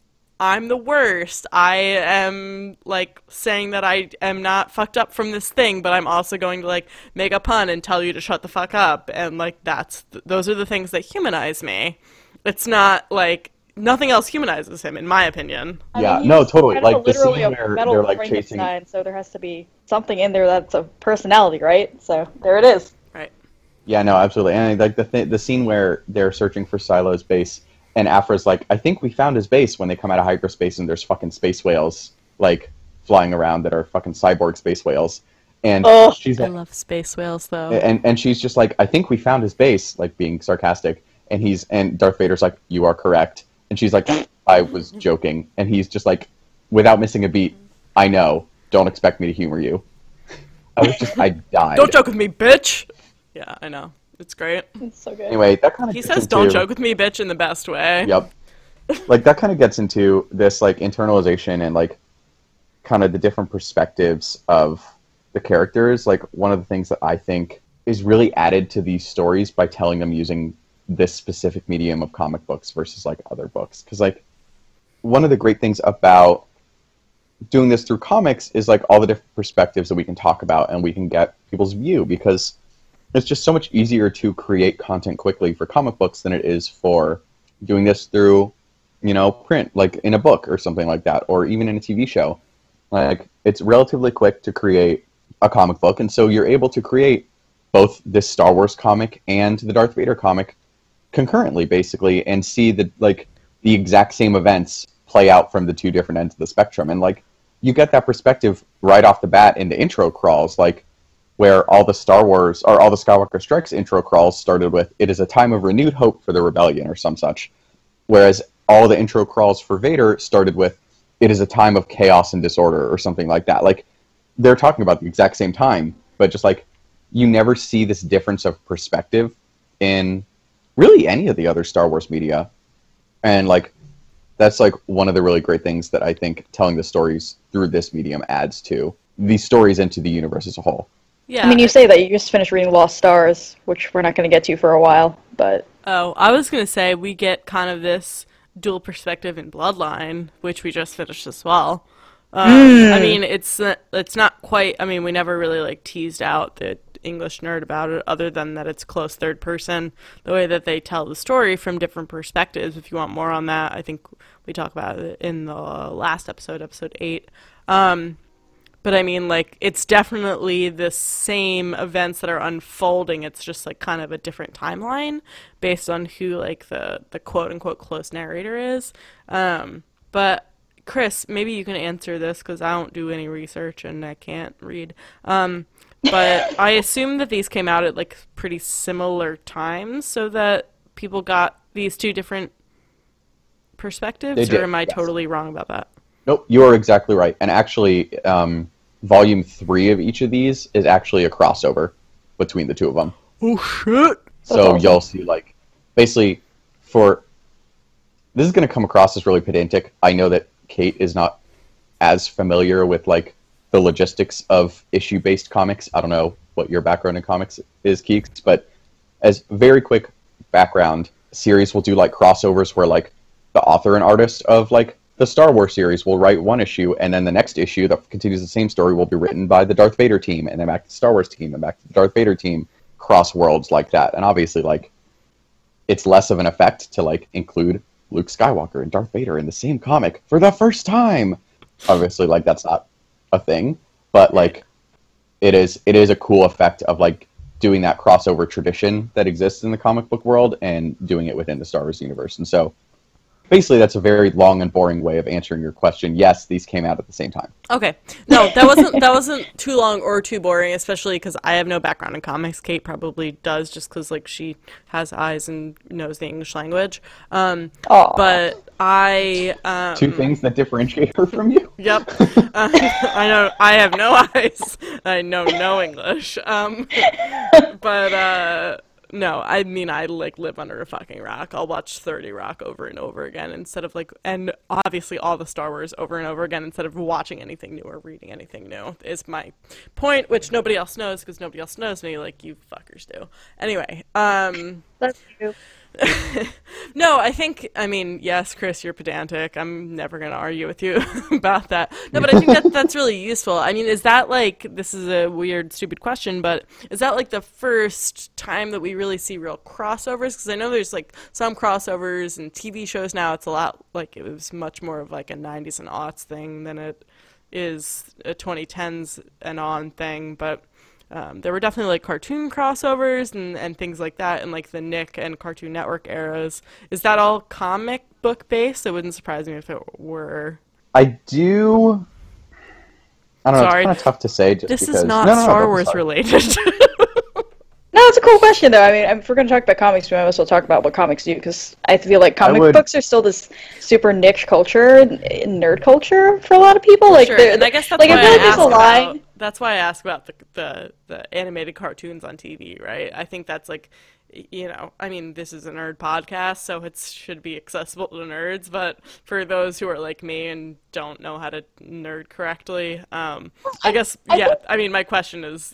I'm the worst. I am, like, saying that I am not fucked up from this thing, but I'm also going to, like, make a pun and tell you to shut the fuck up. And, like, that's, th- those are the things that humanize me. It's not, like, nothing else humanizes him, in my opinion. I Yeah, mean, no, he's totally. kind of Like, the literally scene a where metal they're, like, chasing... Frankenstein, so there has to be something in there that's a personality, right? So there it is. Right. Yeah, no, absolutely. And, like, the th- the scene where they're searching for Silo's base, and Afra's like, I think we found his base, when they come out of hyperspace and there's fucking space whales, like, flying around that are fucking cyborg space whales. And Ugh. she's I like, love space whales, though. and, and she's just like, I think we found his base, like, being sarcastic. And he's, and Darth Vader's like, you are correct. And she's like, I was joking. And he's just like, without missing a beat, I know, don't expect me to humor you. I was just, I died. Don't joke with me, bitch! Yeah, I know. It's great. It's so good. Anyway, that kind of He gets says, into, don't joke with me, bitch, in the best way. Yep. Like, that kind of gets into this, like, internalization and, like, kind of the different perspectives of the characters. Like, one of the things that I think is really added to these stories by telling them using this specific medium of comic books versus, like, other books. Because, like, one of the great things about doing this through comics is, like, all the different perspectives that we can talk about and we can get people's view, because it's just so much easier to create content quickly for comic books than it is for doing this through, you know, print, like in a book or something like that, or even in a T V show. Like, it's relatively quick to create a comic book, and so you're able to create both this Star Wars comic and the Darth Vader comic concurrently, basically, and see the, like, the exact same events play out from the two different ends of the spectrum. And, like, you get that perspective right off the bat in the intro crawls, like, where all the Star Wars, or all the Skywalker Strikes intro crawls started with, it is a time of renewed hope for the rebellion, or some such. Whereas all the intro crawls for Vader started with, it is a time of chaos and disorder, or something like that. Like, they're talking about the exact same time, but just, like, you never see this difference of perspective in really any of the other Star Wars media. And, like, that's, like, one of the really great things that I think telling the stories through this medium adds to these stories and to the universe as a whole. Yeah. I mean, you say that you just finished reading Lost Stars, which we're not going to get to for a while, but... Oh, I was going to say we get kind of this dual perspective in Bloodline, which we just finished as well. Um, Mm. I mean, it's uh, it's not quite, I mean, we never really, like, teased out the English nerd about it, other than that it's close third person, the way that they tell the story from different perspectives. If you want more on that, I think we talk about it in the last episode, episode eight. Um... But I mean, like, it's definitely the same events that are unfolding. It's just, like, kind of a different timeline based on who, like, the, the quote-unquote close narrator is. Um, but, Chris, maybe you can answer this, because I don't do any research and I can't read. Um, but I assume that these came out at, like, pretty similar times, so that people got these two different perspectives, They or did, am I yes. totally wrong about that? Nope, you are exactly right. And actually, um, volume three of each of these is actually a crossover between the two of them. Oh, shit! So awesome. you'll see, like, basically, for... This is going to come across as really pedantic. I know that Kate is not as familiar with, like, the logistics of issue-based comics. I don't know what your background in comics is, Keeks, but as very quick background, series will do, like, crossovers where, like, the author and artist of, like, the Star Wars series will write one issue, and then the next issue that continues the same story will be written by the Darth Vader team, and then back to the Star Wars team, and back to the Darth Vader team. Cross worlds like that. And obviously, like, it's less of an effect to, like, include Luke Skywalker and Darth Vader in the same comic for the first time. Obviously, like, that's not a thing, but, like, it is it is a cool effect of, like, doing that crossover tradition that exists in the comic book world and doing it within the Star Wars universe. And so basically that's a very long and boring way of answering your question. Yes, these came out at the same time. Okay. No, that wasn't that wasn't too long or too boring, especially because I have no background in comics. Kate probably does, just because like she has eyes and knows the English language. Um, but I um, two things that differentiate her from you. Yep. Uh, I know I have no eyes. I know no English. Um, but uh, no, I mean I like live under a fucking rock. I'll watch thirty Rock over and over again instead of like, and obviously all the Star Wars over and over again instead of watching anything new or reading anything new is my point, which nobody else knows because nobody else knows me like you fuckers do. Anyway, um, that's you. No, I think, I mean, yes, Chris, you're pedantic. I'm never going to argue with you about that. No, but I think that that's really useful. I mean, is that like, this is a weird, stupid question, but is that like the first time that we really see real crossovers? Because I know there's like some crossovers in T V shows now. It's a lot, like, it was much more of like a nineties and aughts thing than it is a twenty tens and on thing, but Um, there were definitely like cartoon crossovers and, and things like that in like the Nick and Cartoon Network eras. Is that all comic book based? It wouldn't surprise me if it were. I do. I don't know. Sorry. It's kind of tough to say. Just this because... is not no, no, no, Star no, Wars sorry. related. No, it's a cool question, though. I mean, if we're going to talk about comics, we might as well talk about what comics do, because I feel like comic would... books are still this super niche culture, nerd culture for a lot of people. Like, sure, and I guess that's like, why I feel I like there's ask a line. about, that's why I ask about the, the the animated cartoons on T V, right? I think that's like, you know, I mean, this is a nerd podcast, so it should be accessible to nerds, but for those who are like me and don't know how to nerd correctly, um, I guess, yeah, I mean, my question is,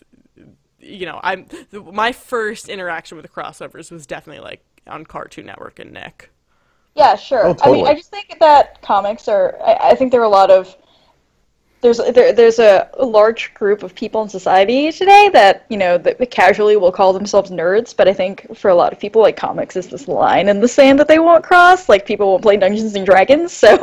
you know, I'm my first interaction with the crossovers was definitely like on Cartoon Network and Nick. Yeah, sure. Oh, totally. I mean, I just think that comics are. I, I think there are a lot of. There's there, there's a, a large group of people in society today that you know that casually will call themselves nerds, but I think for a lot of people, like comics is this line in the sand that they won't cross. Like people won't play Dungeons and Dragons, so.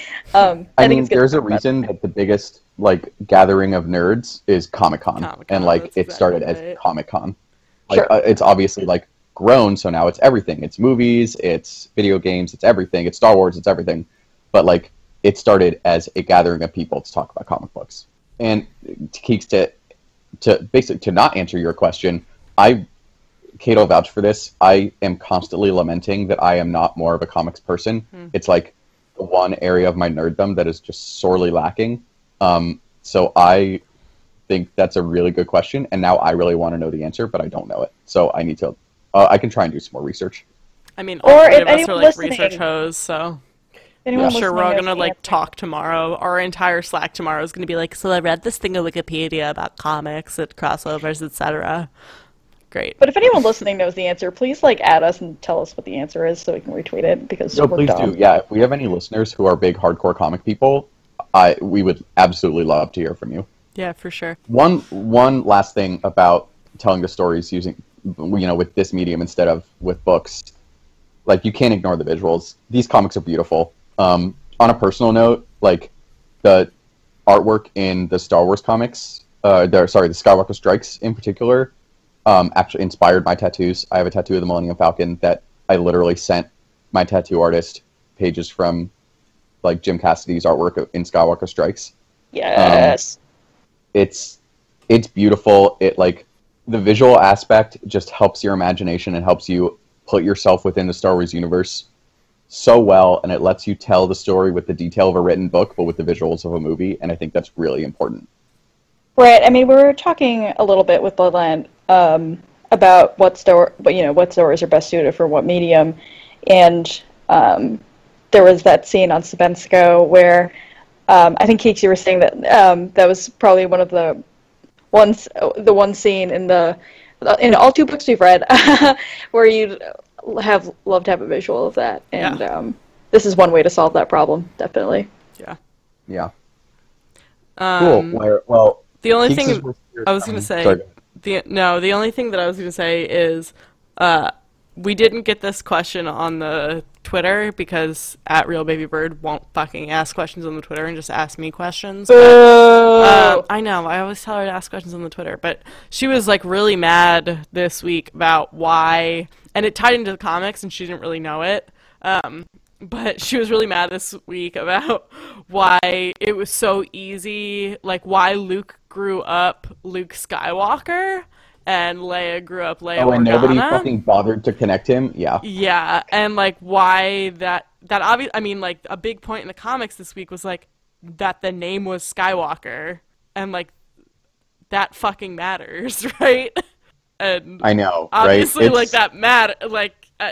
Um, I, I think mean, it's good there's a reason that the biggest like gathering of nerds is Comic-Con, Comic-Con, and like it exactly started right. as Comic-Con. Like Sure. uh, it's obviously like grown, so now it's everything. It's movies, it's video games, it's everything. It's Star Wars, it's everything. But like it started as a gathering of people to talk about comic books. And to Keeks, to to basically to not answer your question, I Kate will vouch for this. I am constantly lamenting that I am not more of a comics person. Hmm. It's like the one area of my nerddom that is just sorely lacking. Um, so I think that's a really good question, and now I really want to know the answer, but I don't know it. So I need to. Uh, I can try and do some more research. I mean, all Or three if of us are anyone like listening- research hoes, so Anyone I'm sure we're all listening gonna knows the like answer. talk tomorrow. Our entire Slack tomorrow is gonna be like, so I read this thing on Wikipedia about comics and crossovers, et cetera. Great. But if anyone listening knows the answer, please like add us and tell us what the answer is so we can retweet it because No, we're please dumb. do. Yeah, if we have any listeners who are big hardcore comic people, I we would absolutely love to hear from you. Yeah, for sure. One one last thing about telling the stories using, you know, with this medium instead of with books. Like, you can't ignore the visuals. These comics are beautiful. Um, on a personal note, like the artwork in the Star Wars comics, uh, the, sorry, the Skywalker Strikes in particular, um, actually inspired my tattoos. I have a tattoo of the Millennium Falcon that I literally sent my tattoo artist pages from, like Jim Cassidy's artwork in Skywalker Strikes. Yes. It's it's beautiful. It like the visual aspect just helps your imagination and helps you put yourself within the Star Wars universe so well, and it lets you tell the story with the detail of a written book, but with the visuals of a movie, and I think that's really important. Right. I mean, we were talking a little bit with Bloodland um, about what Star, what you know, what stories are best suited for what medium, and um, there was that scene on Sabensko where um, I think Keeks, you were saying that um, that was probably one of the ones, the one scene in the in all two books we've read where you'd have loved to have a visual of that, and Yeah. um, this is one way to solve that problem, definitely. Yeah. Yeah. Um, Cool. Where, well, The only Keeks thing is with your- I was going um, to say, sorry. the no, the only thing that I was going to say is, uh, we didn't get this question on the Twitter because at Real Baby Bird won't fucking ask questions on the Twitter and just ask me questions. Um, I know. I always tell her to ask questions on the Twitter, but she was like really mad this week about why, and it tied into the comics, and she didn't really know it. Um, but she was really mad this week about why it was so easy, like why Luke grew up Luke Skywalker and Leia grew up Leia Oh, and Organa. nobody fucking bothered to connect him? Yeah. Yeah, and like why that that obvious I mean like a big point in the comics this week was like that the name was Skywalker, and like that fucking matters, right? And I know, obviously right? like It's- that matter like uh,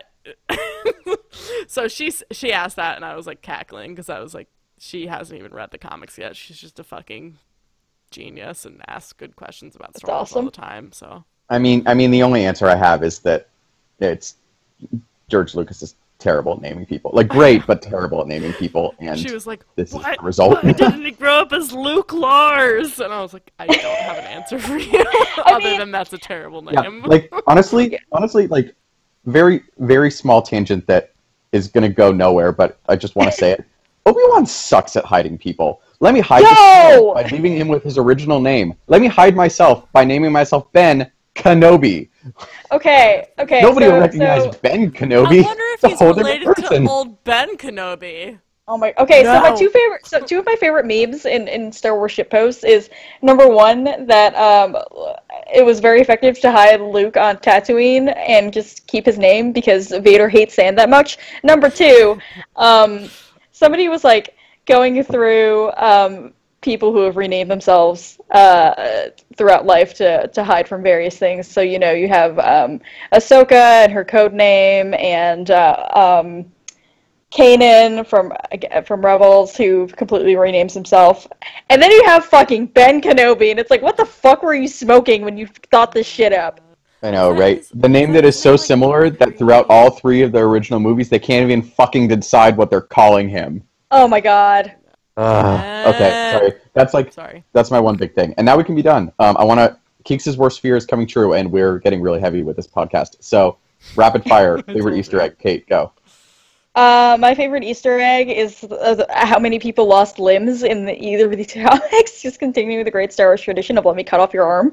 so she she asked that, and I was like cackling because I was like, she hasn't even read the comics yet. She's just a fucking genius and asks good questions about Star Wars all awesome. the time. So I mean, I mean, the only answer I have is that it's George Lucas is terrible at naming people. Like, great, but terrible at naming people. And she was like, this is "Why, the result." why didn't he grow up as Luke Lars?" And I was like, I don't have an answer for you other mean- than that's a terrible Yeah, name. like honestly, honestly, like very, very small tangent that is gonna go nowhere, but I just want to say it. Obi-Wan sucks at hiding people. Let me hide Yo! this by leaving him with his original name. Let me hide myself by naming myself Ben Kenobi. Okay, okay. Nobody so, will recognize so- Ben Kenobi. I wonder if It's a he's whole different related person. to old Ben Kenobi. Oh my. Okay, so my No. two favorite, so two of my favorite memes in, in Star Wars shit posts is number one that um, it was very effective to hide Luke on Tatooine and just keep his name because Vader hates sand that much. Number two, um, somebody was like going through um, people who have renamed themselves uh, throughout life to to hide from various things. So you know you have um, Ahsoka and her code name and. Uh, um, Kanan from from Rebels, who completely renames himself, and then you have fucking Ben Kenobi, and it's like, what the fuck were you smoking when you thought this shit up? I know, That right? is- The name that that is is so like similar that throughout all three of the original movies, they can't even fucking decide what they're calling him. Oh my god. Ugh. Okay, sorry. That's like Sorry. that's my one big thing, and now we can be done. Um, I want to. Keeks' worst fear is coming true, and we're getting really heavy with this podcast. So, rapid fire, favorite told Easter you. egg. Kate, go. Uh, my favorite Easter egg is uh, how many people lost limbs in the, either of these comics. Just continuing the great Star Wars tradition of let me cut off your arm.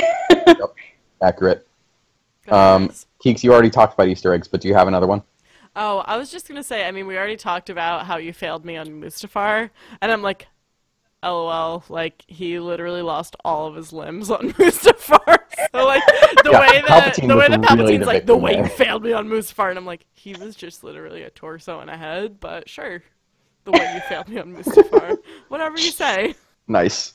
Accurate. Go Um, guys. Keeks, you already talked about Easter eggs, but do you have another one? Oh, I was just gonna say, I mean, we already talked about how you failed me on Mustafar, and I'm like, LOL, like, he literally lost all of his limbs on Mustafar. So, like, the Yeah, way that, Palpatine the way was that really Palpatine's the like, the victim way you there." failed me on Mustafar, and I'm like, he was just literally a torso and a head, but sure, the way you failed me on Mustafar. Whatever you say. Nice.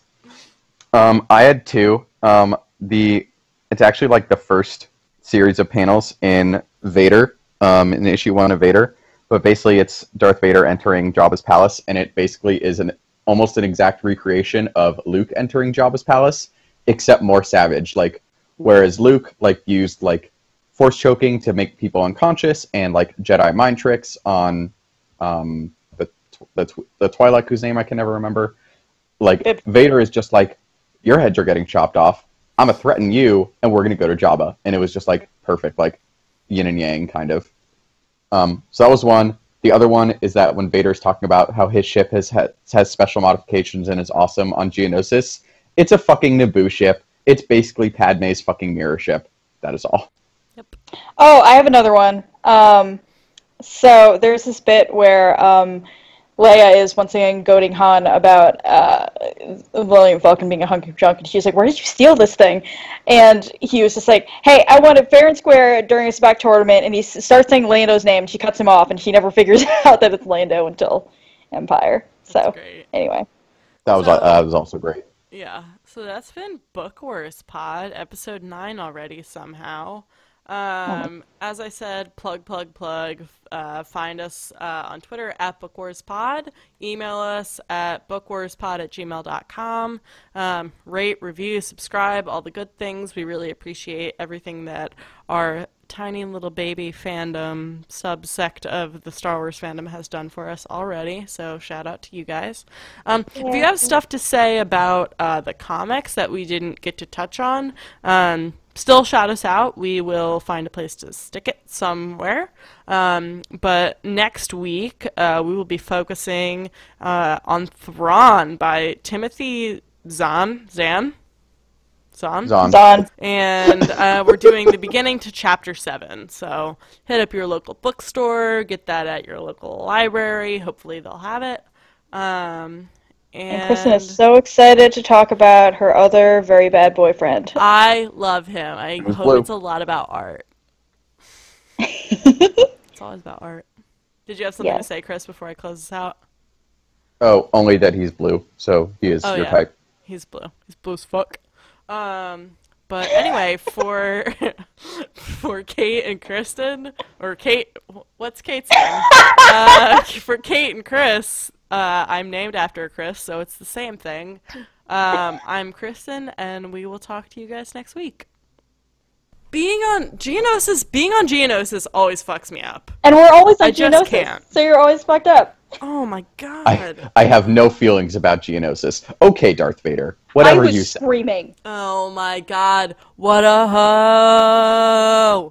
Um, I had two. Um, the it's actually like the first series of panels in Vader, um, in issue one of Vader. But basically, it's Darth Vader entering Jabba's palace, and it basically is an almost an exact recreation of Luke entering Jabba's palace, except more savage. Like, whereas Luke like used like force choking to make people unconscious, and like Jedi mind tricks on um, the the the Twi'lek, whose name I can never remember. Like, Yep. Vader is just like, your heads are getting chopped off. I'm gonna threaten you, and we're gonna go to Jabba. And it was just like perfect, like yin and yang kind of. Um, so that was one. The other one is that when Vader's talking about how his ship has ha- has special modifications and is awesome on Geonosis, it's a fucking Naboo ship. It's basically Padme's fucking mirror ship. That is all. Yep. Oh, I have another one. Um, so there's this bit where um, Leia is once again goading Han about uh, William Falcon being a hunk of junk, and she's like, "Where did you steal this thing?" And he was just like, "Hey, I won it fair and square during a spec tournament," and he s- starts saying Lando's name, and she cuts him off, and she never figures out that it's Lando until Empire. So That's great. anyway, That was So- uh, that was also great. Yeah, so that's been Book Wars Pod, episode nine already somehow. Um, as I said, plug, plug, plug. Uh, find us uh, on Twitter at Book Wars Pod. Email us at bookwarspod at gmail dot com. Um, rate, review, subscribe, all the good things. We really appreciate everything that our tiny little baby fandom subsect of the Star Wars fandom has done for us already. So shout out to you guys. Um, If you have stuff to say about uh, the comics that we didn't get to touch on, um, still shout us out. We will find a place to stick it somewhere. Um, but next week, uh, we will be focusing uh, on Thrawn by Timothy Zahn. Zahn? Zahn. Zahn. Zahn. And uh, we're doing the beginning to chapter seven. So hit up your local bookstore, get that at your local library. Hopefully they'll have it. Um, and And Kristen is so excited to talk about her other very bad boyfriend. I love him. I was hope blue. it's a lot about art. It's always about art. Did you have something Yeah. to say, Chris, before I close this out? Oh, only that he's blue, so he is Oh, your yeah. type. He's blue. He's blue as fuck. Um, but anyway, for for Kate and Kristen, or Kate, what's Kate's name? uh, for Kate and Chris, uh, I'm named after Chris, so it's the same thing. Um, I'm Kristen, and we will talk to you guys next week. Being on Geonosis, being on Geonosis always fucks me up. And we're always on I just Geonosis, can't. so you're always fucked up. Oh my god. I, I have no feelings about Geonosis. Okay, Darth Vader. Whatever I was you say. screaming. Oh my god. What a hoe.